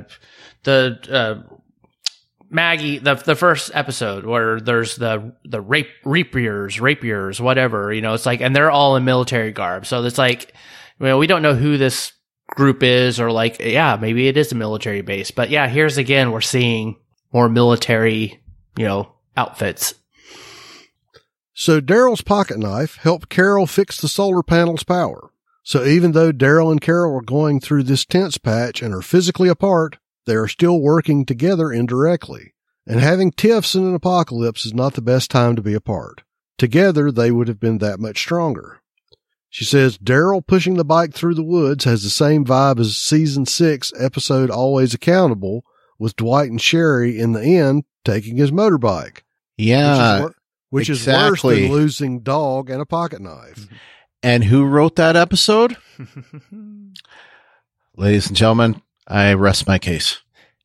Maggie, the first episode where there's the rapiers, whatever, it's like, and they're all in military garb. So it's like, we don't know who this group is, or like, maybe it is a military base. But yeah, here's again, we're seeing more military, outfits. So Daryl's pocket knife helped Carol fix the solar panel's power. So even though Daryl and Carol are going through this tense patch and are physically apart, they are still working together indirectly. And having tiffs in an apocalypse is not the best time to be apart. Together, they would have been that much stronger. She says Daryl pushing the bike through the woods has the same vibe as season 6 episode Always Accountable, with Dwight and Sherry in the end taking his motorbike. Yeah. Which is worse than losing dog and a pocket knife. And who wrote that episode? Ladies and gentlemen, I rest my case.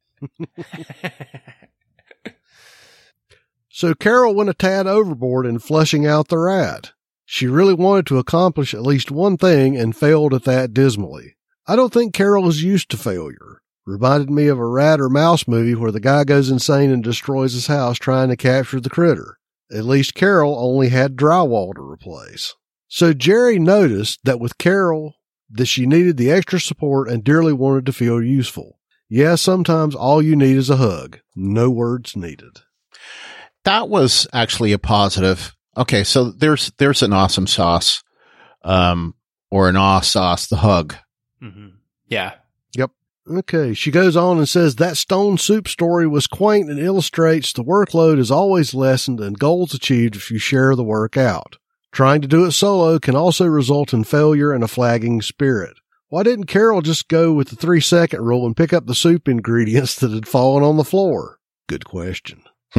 So Carol went a tad overboard in flushing out the rat. She really wanted to accomplish at least one thing and failed at that dismally. I don't think Carol is used to failure. Reminded me of a rat or mouse movie where the guy goes insane and destroys his house trying to capture the critter. At least Carol only had drywall to replace. So Jerry noticed that with Carol, that she needed the extra support and dearly wanted to feel useful. Yeah, sometimes all you need is a hug. No words needed. That was actually a positive. Okay, so there's an awesome sauce, or an aw sauce, the hug. Mm-hmm. Yeah. Yep. Okay, she goes on and says that stone soup story was quaint and illustrates the workload is always lessened and goals achieved if you share the work out. Trying to do it solo can also result in failure and a flagging spirit. Why didn't Carol just go with the 3-second rule and pick up the soup ingredients that had fallen on the floor? Good question.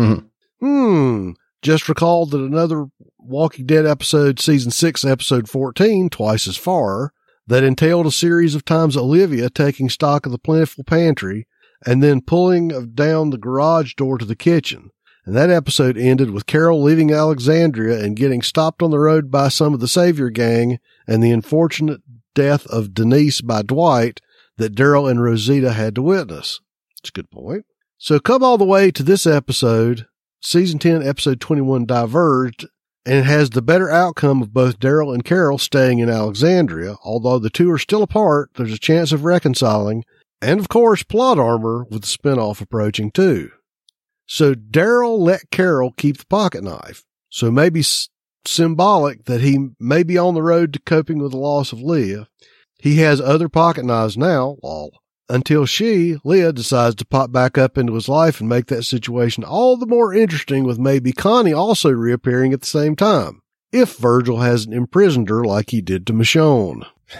Just recalled that another Walking Dead episode, season 6, episode 14, Twice as Far, that entailed a series of times Olivia taking stock of the plentiful pantry and then pulling down the garage door to the kitchen. And that episode ended with Carol leaving Alexandria and getting stopped on the road by some of the Savior gang and the unfortunate death of Denise by Dwight that Daryl and Rosita had to witness. That's a good point. So come all the way to this episode, season 10, episode 21, Diverged, and it has the better outcome of both Daryl and Carol staying in Alexandria. Although the two are still apart, there's a chance of reconciling, and of course plot armor with the spinoff approaching too. So Daryl let Carol keep the pocket knife. So maybe symbolic that he may be on the road to coping with the loss of Leah. He has other pocket knives now, until Leah, decides to pop back up into his life and make that situation all the more interesting, with maybe Connie also reappearing at the same time, if Virgil hasn't imprisoned her like he did to Michonne.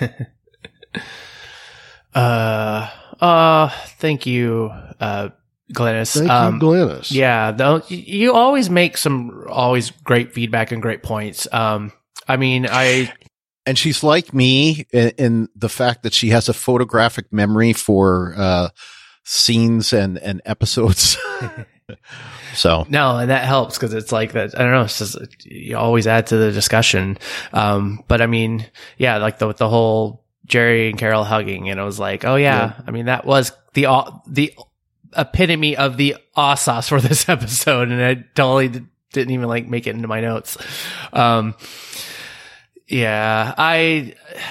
Thank you, Glennis. Thank you, Glennis. Yeah, you always make some always great feedback and great points. And she's like me in the fact that she has a photographic memory for scenes and episodes. So no, and that helps because it's like that. I don't know. It's just, you always add to the discussion. But I mean, yeah, like the whole Jerry and Carol hugging, and it was like, oh yeah. I mean, that was the epitome of the aw sauce for this episode, and I totally didn't even like make it into my notes. Yeah, I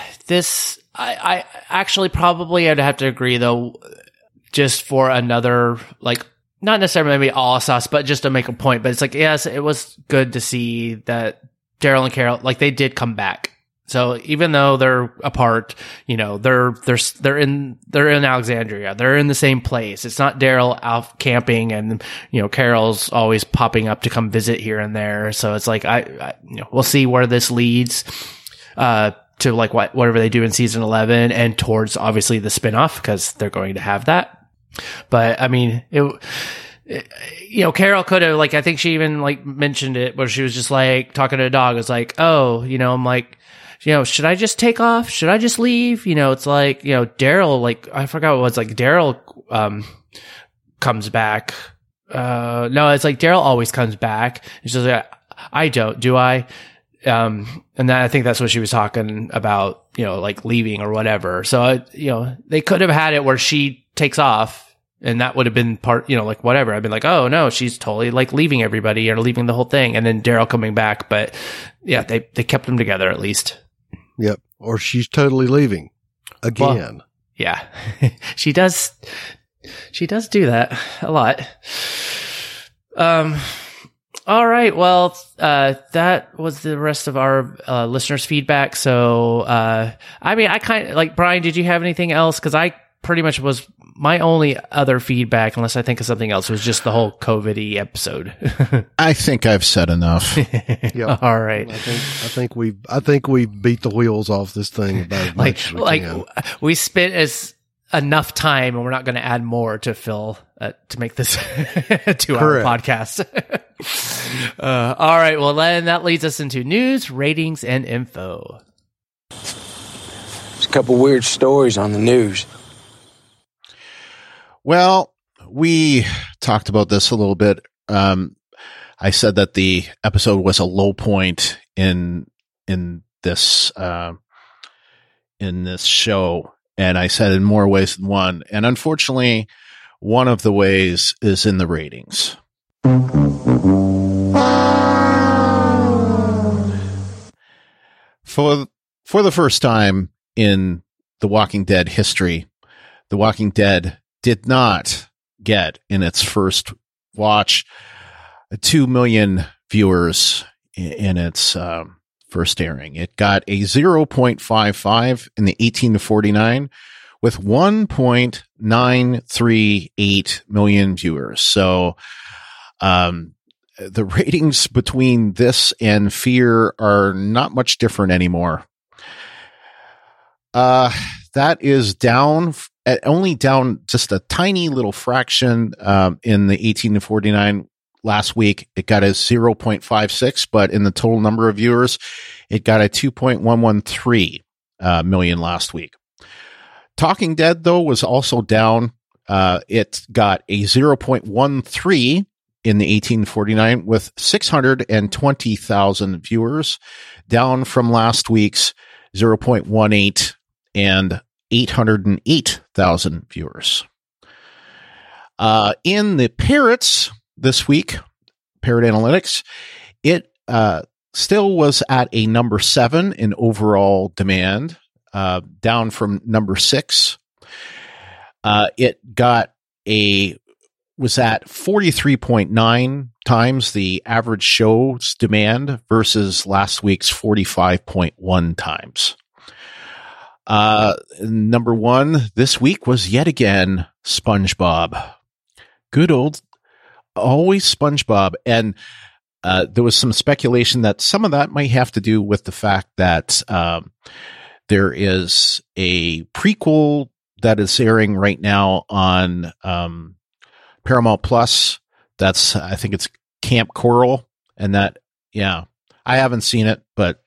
actually probably I'd have to agree though, just for another, like, not necessarily maybe all sauce, but just to make a point. But it's like, yes, it was good to see that Daryl and Carol, like, they did come back. So even though they're apart, they're in Alexandria. They're in the same place. It's not Daryl out camping and, Carol's always popping up to come visit here and there. So it's like, we'll see where this leads, to like whatever they do in season 11 and towards obviously the spinoff, because they're going to have that. But I mean, Carol could have, like, I think she even like mentioned it where she was just like talking to a dog. It's like, oh, I'm like, should I just take off? Should I just leave? It's like, Daryl, like, I forgot what it was, like, Daryl, comes back. No, it's like Daryl always comes back. And she's like, I don't, do I? And then I think that's what she was talking about, like leaving or whatever. So, they could have had it where she takes off and that would have been part, like whatever. I'd been like, oh no, she's totally like leaving everybody or leaving the whole thing. And then Daryl coming back. But yeah, they kept them together at least. Yep. Or she's totally leaving again. Well, yeah, she does do that a lot. All right. Well, that was the rest of our listeners' feedback. So, I kind of like, Brian, did you have anything else? Because I pretty much was my only other feedback, unless I think of something else, was just the whole COVID-y episode. I think I've said enough. Yep. All right. I think we beat the wheels off this thing about as much as we can. We spent enough time, and we're not going to add more to fill to make this a 2-hour podcast. All right. Well, then that leads us into news, ratings, and info. There's a couple weird stories on the news. Well, we talked about this a little bit. I said that the episode was a low point in this show, and I said in more ways than one. And unfortunately, one of the ways is in the ratings. For the first time in The Walking Dead history, The Walking Dead did not get in its first watch 2 million viewers in its first airing. It got a 0.55 in the 18 to 49 with 1.938 million viewers. So, the ratings between this and Fear are not much different anymore. That is down, only down just a tiny little fraction, in the 18 to 49 last week. It got a 0.56, but in the total number of viewers, it got a 2.113 million last week. Talking Dead, though, was also down. It got a 0.13 in the 1849 with 620,000 viewers, down from last week's 0.18 and 808,000 viewers. In the Parrots this week, Parrot Analytics, it still was at a number 7 in overall demand, down from number 6. It was at 43.9 times the average show's demand versus last week's 45.1 times. Number 1 this week was yet again SpongeBob. Good old, always SpongeBob. And there was some speculation that some of that might have to do with the fact that there is a prequel that is airing right now on Paramount Plus. I think it's Camp Coral, and that, yeah, I haven't seen it, but,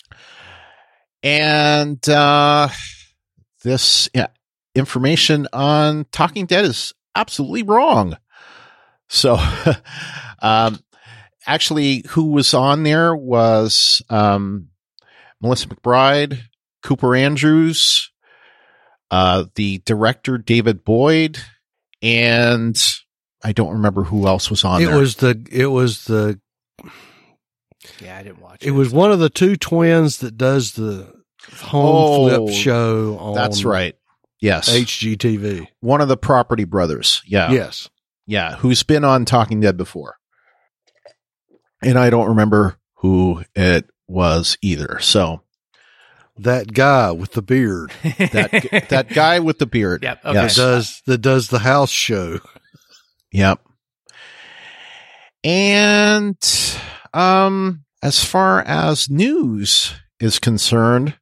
and, this information on Talking Dead is absolutely wrong. So, actually, who was on there was, Melissa McBride, Cooper Andrews, the director, David Boyd, and I don't remember who else was on there. It was the Yeah, I didn't watch it. It was one of the two twins that does the home flip show on. That's right. Yes. HGTV. One of the Property Brothers. Yeah. Yes. Yeah. Who's been on Talking Dead before. And I don't remember who it was either. So that guy with the beard. that guy with the beard. Yep. Okay. Yes. That does the house show. Yep. And as far as news is concerned,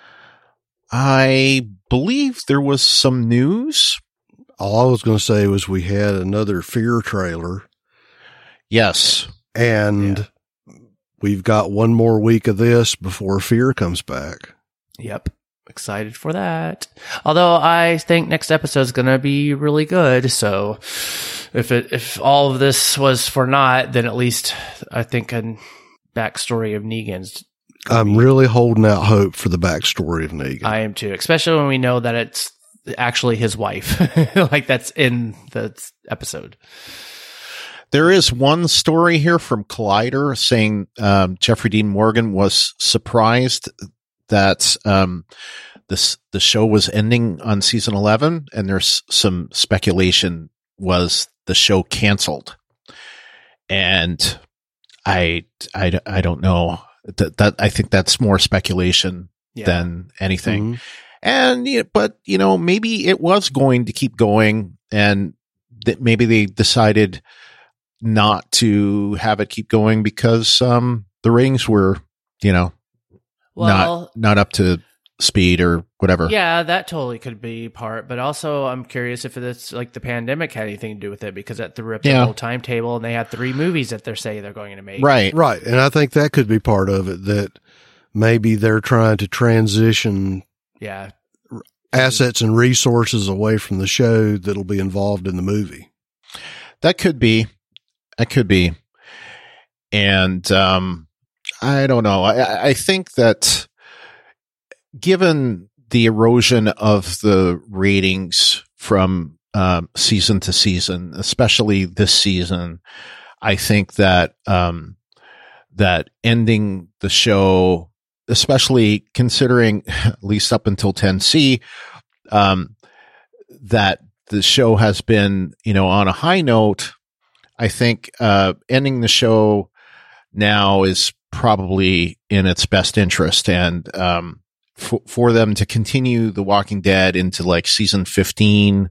I believe there was some news. All I was going to say was we had another Fear trailer. Yes. And we've got one more week of this before Fear comes back. Yep. Excited for that. Although I think next episode is going to be really good. So if all of this was for naught, then at least I think a backstory of Negan's I'm really holding out hope for the backstory of Negan. I am too, especially when we know that it's actually his wife. Like that's in the episode. There is one story here from Collider saying Jeffrey Dean Morgan was surprised that the show was ending on season 11, and there's some speculation was the show canceled. And I don't know. That I think that's more speculation than anything. Mhm. And but maybe it was going to keep going, and that maybe they decided not to have it keep going because the ratings were not up to speed or whatever. Yeah, that totally could be part. But also, I'm curious if it's like the pandemic had anything to do with it, because that threw up the whole timetable, and they had 3 movies that they're saying they're going to make. Right. And I think that could be part of it, that maybe they're trying to transition assets and resources away from the show that'll be involved in the movie. That could be. And I don't know. I think that given the erosion of the ratings from season to season, especially this season, I think that that ending the show, especially considering at least up until 10C, that the show has been, on a high note. I think ending the show now is probably in its best interest, and for them to continue The Walking Dead into like season 15,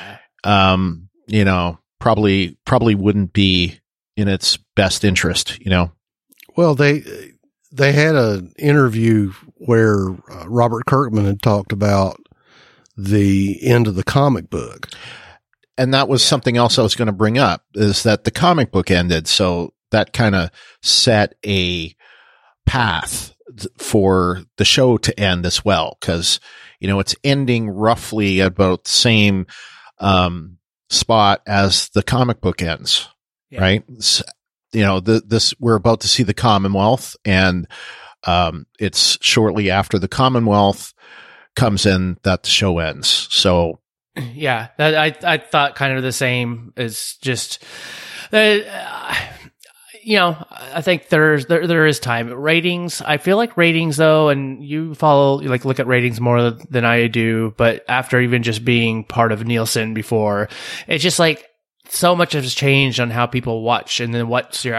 probably wouldn't be in its best interest, Well, they had an interview where Robert Kirkman had talked about the end of the comic book. And that was something else I was going to bring up, is that the comic book ended. So that kind of set a path for the show to end as well. Cause, it's ending roughly about the same, spot as the comic book ends, right? We're about to see the Commonwealth, and, it's shortly after the Commonwealth comes in that the show ends. So, yeah, I thought kind of the same. As just, I think there is time. Ratings, I feel like ratings though, and you look at ratings more than I do, but after even just being part of Nielsen before, it's just like so much has changed on how people watch, and then what's the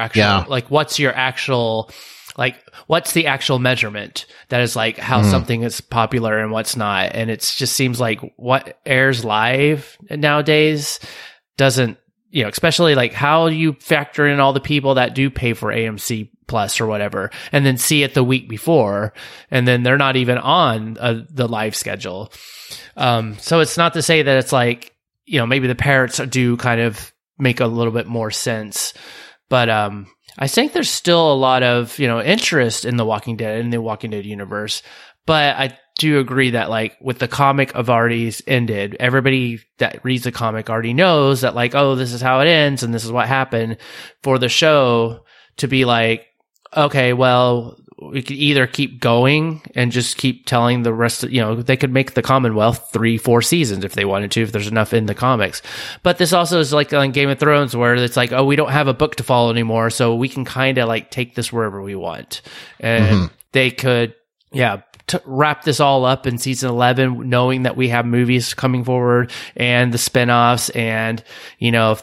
actual measurement that is like how something is popular and what's not. And it just seems like what airs live nowadays doesn't, especially like how you factor in all the people that do pay for AMC Plus or whatever, and then see it the week before, and then they're not even on the live schedule. So it's not to say that it's like, maybe the parrots do kind of make a little bit more sense, but, I think there's still a lot of, interest in The Walking Dead, in the Walking Dead universe. But I do agree that, like, with the comic of already ended, everybody that reads the comic already knows that, like, oh, this is how it ends and this is what happened. For the show to be like, okay, well, we could either keep going and just keep telling the rest of, they could make the Commonwealth 3-4 seasons if they wanted to, if there's enough in the comics. But this also is like on Game of Thrones, where it's like, oh, we don't have a book to follow anymore, so we can kind of like take this wherever we want. And they could, wrap this all up in season 11, knowing that we have movies coming forward and the spinoffs. And, if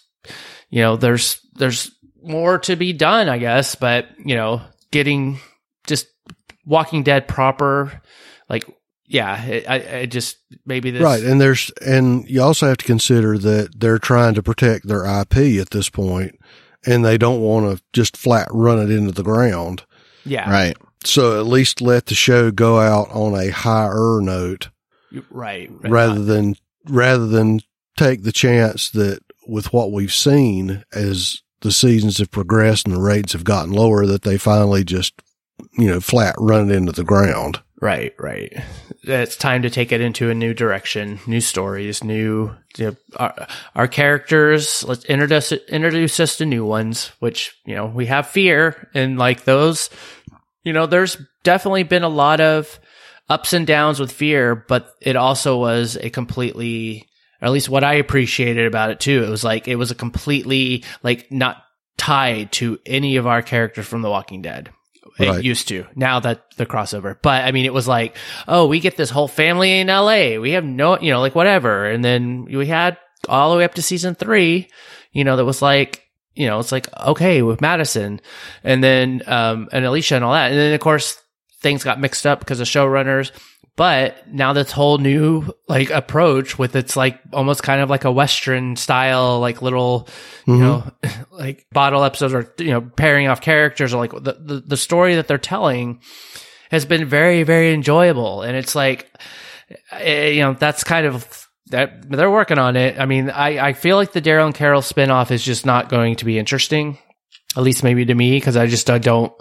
there's more to be done, I guess, but, getting just Walking Dead proper, like, I just maybe this right. And you also have to consider that they're trying to protect their IP at this point, and they don't want to just flat run it into the ground. Yeah. Right. So at least let the show go out on a higher note. Right. Rather than take the chance that with what we've seen as the seasons have progressed and the rates have gotten lower, that they finally just, flat run it into the ground. Right. It's time to take it into a new direction, new stories, new, our characters. Let's introduce us to new ones, which, we have Fear, and like those, there's definitely been a lot of ups and downs with Fear, but it also was a completely, or at least what I appreciated about it too, it was a completely, like, not tied to any of our characters from The Walking Dead. It used to. Now that the crossover. But I mean, it was like, oh, we get this whole family in LA. We have no, like whatever. And then we had all the way up to season 3, that was like, it's like, okay, with Madison and then, and Alicia and all that. And then of course things got mixed up because of showrunners. But now this whole new like approach with it's like almost kind of like a Western style, like little, like bottle episodes or, pairing off characters, or like the story that they're telling has been very, very enjoyable. And it's like, that's kind of that they're working on it. I mean, I feel like the Daryl and Carol spinoff is just not going to be interesting, at least maybe to me, because I don't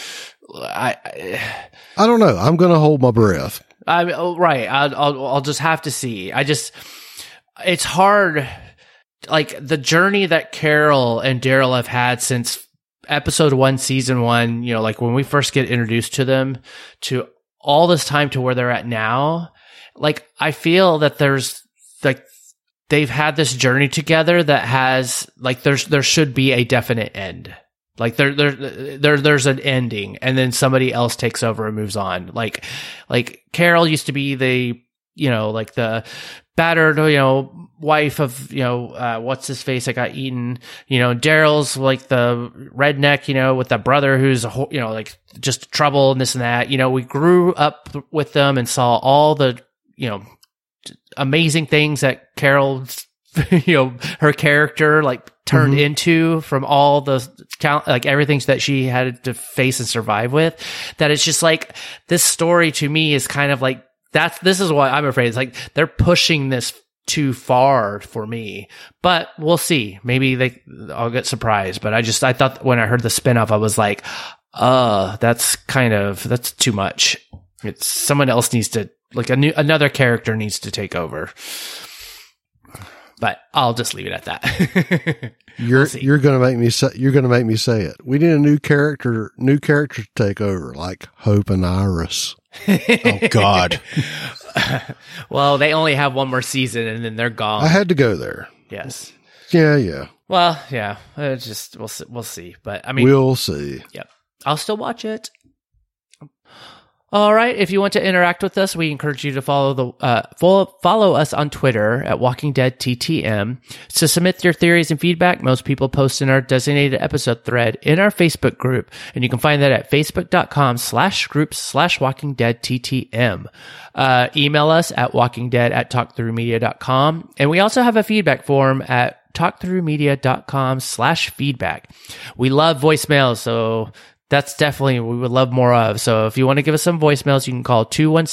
know. I'm going to hold my breath. Right. I'll just have to see. It's hard. Like the journey that Carol and Daryl have had since episode 1, season 1, like when we first get introduced to them to all this time to where they're at now. Like, I feel that there's like, they've had this journey together that has like, there should be a definite end. Like there's an ending, and then somebody else takes over and moves on. Like Carol used to be the, like the battered, wife of, what's his face that got eaten. Daryl's like the redneck, with the brother who's, like just trouble and this and that. We grew up with them and saw all the, amazing things that Carol's, her character like turned into from all the like everything that she had to face and survive with. That it's just like this story to me is kind of like this is what I'm afraid. It's like they're pushing this too far for me, but we'll see. Maybe I'll get surprised. But I thought when I heard the spinoff, I was like, that's too much. It's someone else needs to another character needs to take over. But I'll just leave it at that. You're going to make me say it. We need a new character to take over, like Hope and Iris. Oh God. Well, they only have one more season and then they're gone. I had to go there. Yes. Yeah. Well, yeah. Just we'll see. But I mean, we'll see. Yep. I'll still watch it. All right. If you want to interact with us, we encourage you to follow us on Twitter at Walking Dead TTM. To submit your theories and feedback, most people post in our designated episode thread in our Facebook group, and you can find that at facebook.com/groups/Walking Dead TTM. Email us at walkingdead@talkthroughmedia.com, and we also have a feedback form at talkthroughmedia.com/feedback. We love voicemails, so that's definitely we would love more of. So if you want to give us some voicemails, you can call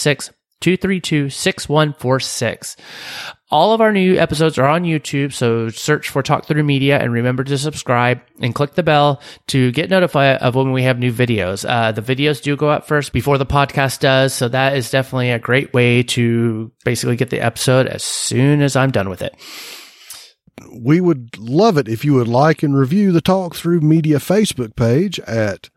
216-232-6146. All of our new episodes are on YouTube, so search for Talk Through Media and remember to subscribe and click the bell to get notified of when we have new videos. The videos do go out first before the podcast does, so that is definitely a great way to basically get the episode as soon as I'm done with it. We would love it if you would like and review the Talk Through Media Facebook page at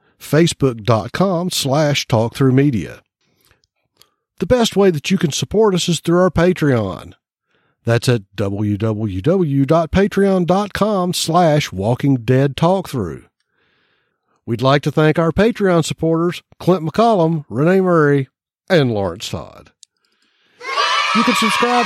facebook.com/talkthroughmedia. The best way that you can support us is through our Patreon. That's at www.patreon.com/walkingdeadtalkthrough. We'd like to thank our Patreon supporters, Clint McCollum, Renee Murray, and Lawrence Todd. You can subscribe.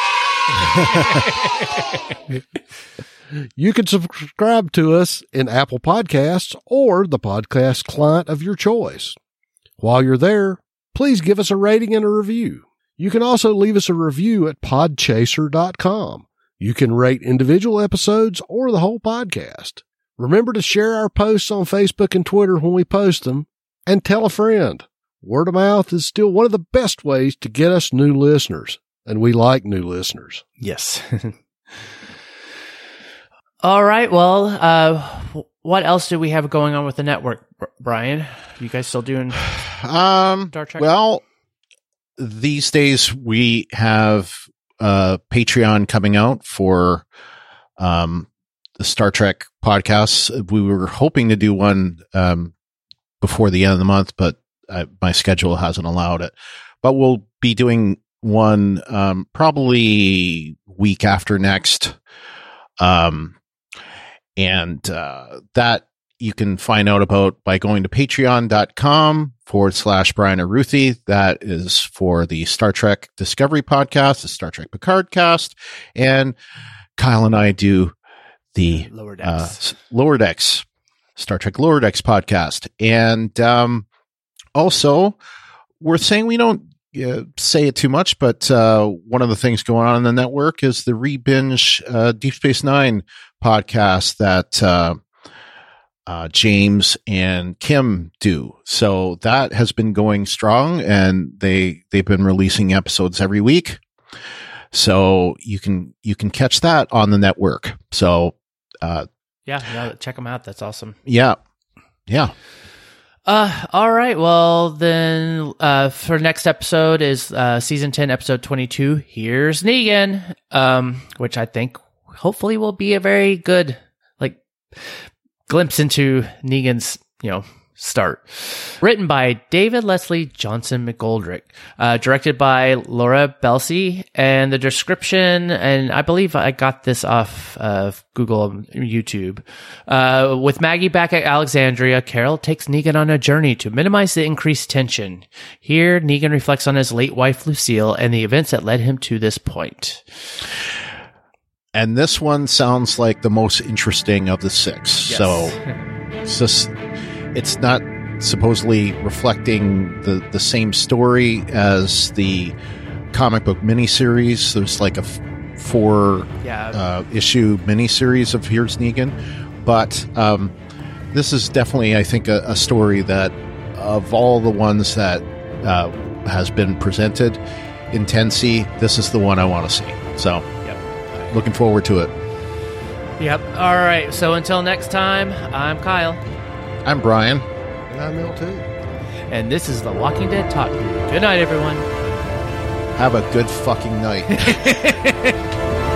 You can subscribe to us in Apple Podcasts or the podcast client of your choice. While you're there, please give us a rating and a review. You can also leave us a review at podchaser.com. You can rate individual episodes or the whole podcast. Remember to share our posts on Facebook and Twitter when we post them, and tell a friend. Word of mouth is still one of the best ways to get us new listeners, and we like new listeners. Yes. All right. Well, what else do we have going on with the network, Brian? You guys still doing Star Trek? Well, these days we have Patreon coming out for the Star Trek podcasts. We were hoping to do one before the end of the month, but my schedule hasn't allowed it. But we'll be doing one probably week after next. And that you can find out about by going to patreon.com/Brian Aruthi. That is for the Star Trek Discovery podcast, the Star Trek Picard cast. And Kyle and I do the Lower Decks, Star Trek Lower Decks podcast. And also, we're saying we don't say it too much, but one of the things going on in the network is the Rebinge Deep Space Nine podcast that James and Kim do. So that has been going strong, and they've been releasing episodes every week. So you can catch that on the network. So check them out. That's awesome. Yeah. All right. Well, then, for next episode is, season 10, episode 22. Here's Negan, which I think hopefully will be a very good, glimpse into Negan's, start. Written by David Leslie Johnson McGoldrick, directed by Laura Belsey, and the description, and I believe I got this off of Google and YouTube. With Maggie back at Alexandria, Carol takes Negan on a journey to minimize the increased tension. Here, Negan reflects on his late wife Lucille and the events that led him to this point. And this one sounds like the most interesting of the six. Yes. So it's not supposedly reflecting the same story as the comic book miniseries. There's like a 4 issue miniseries of Here's Negan. But this is definitely, I think, a story that, of all the ones that has been presented in 10C, this is the one I want to see. So looking forward to it. Yep. All right. So until next time, I'm Kyle. I'm Brian. And I'm LT. And this is the Walking Dead Talk. Good night, everyone. Have a good fucking night.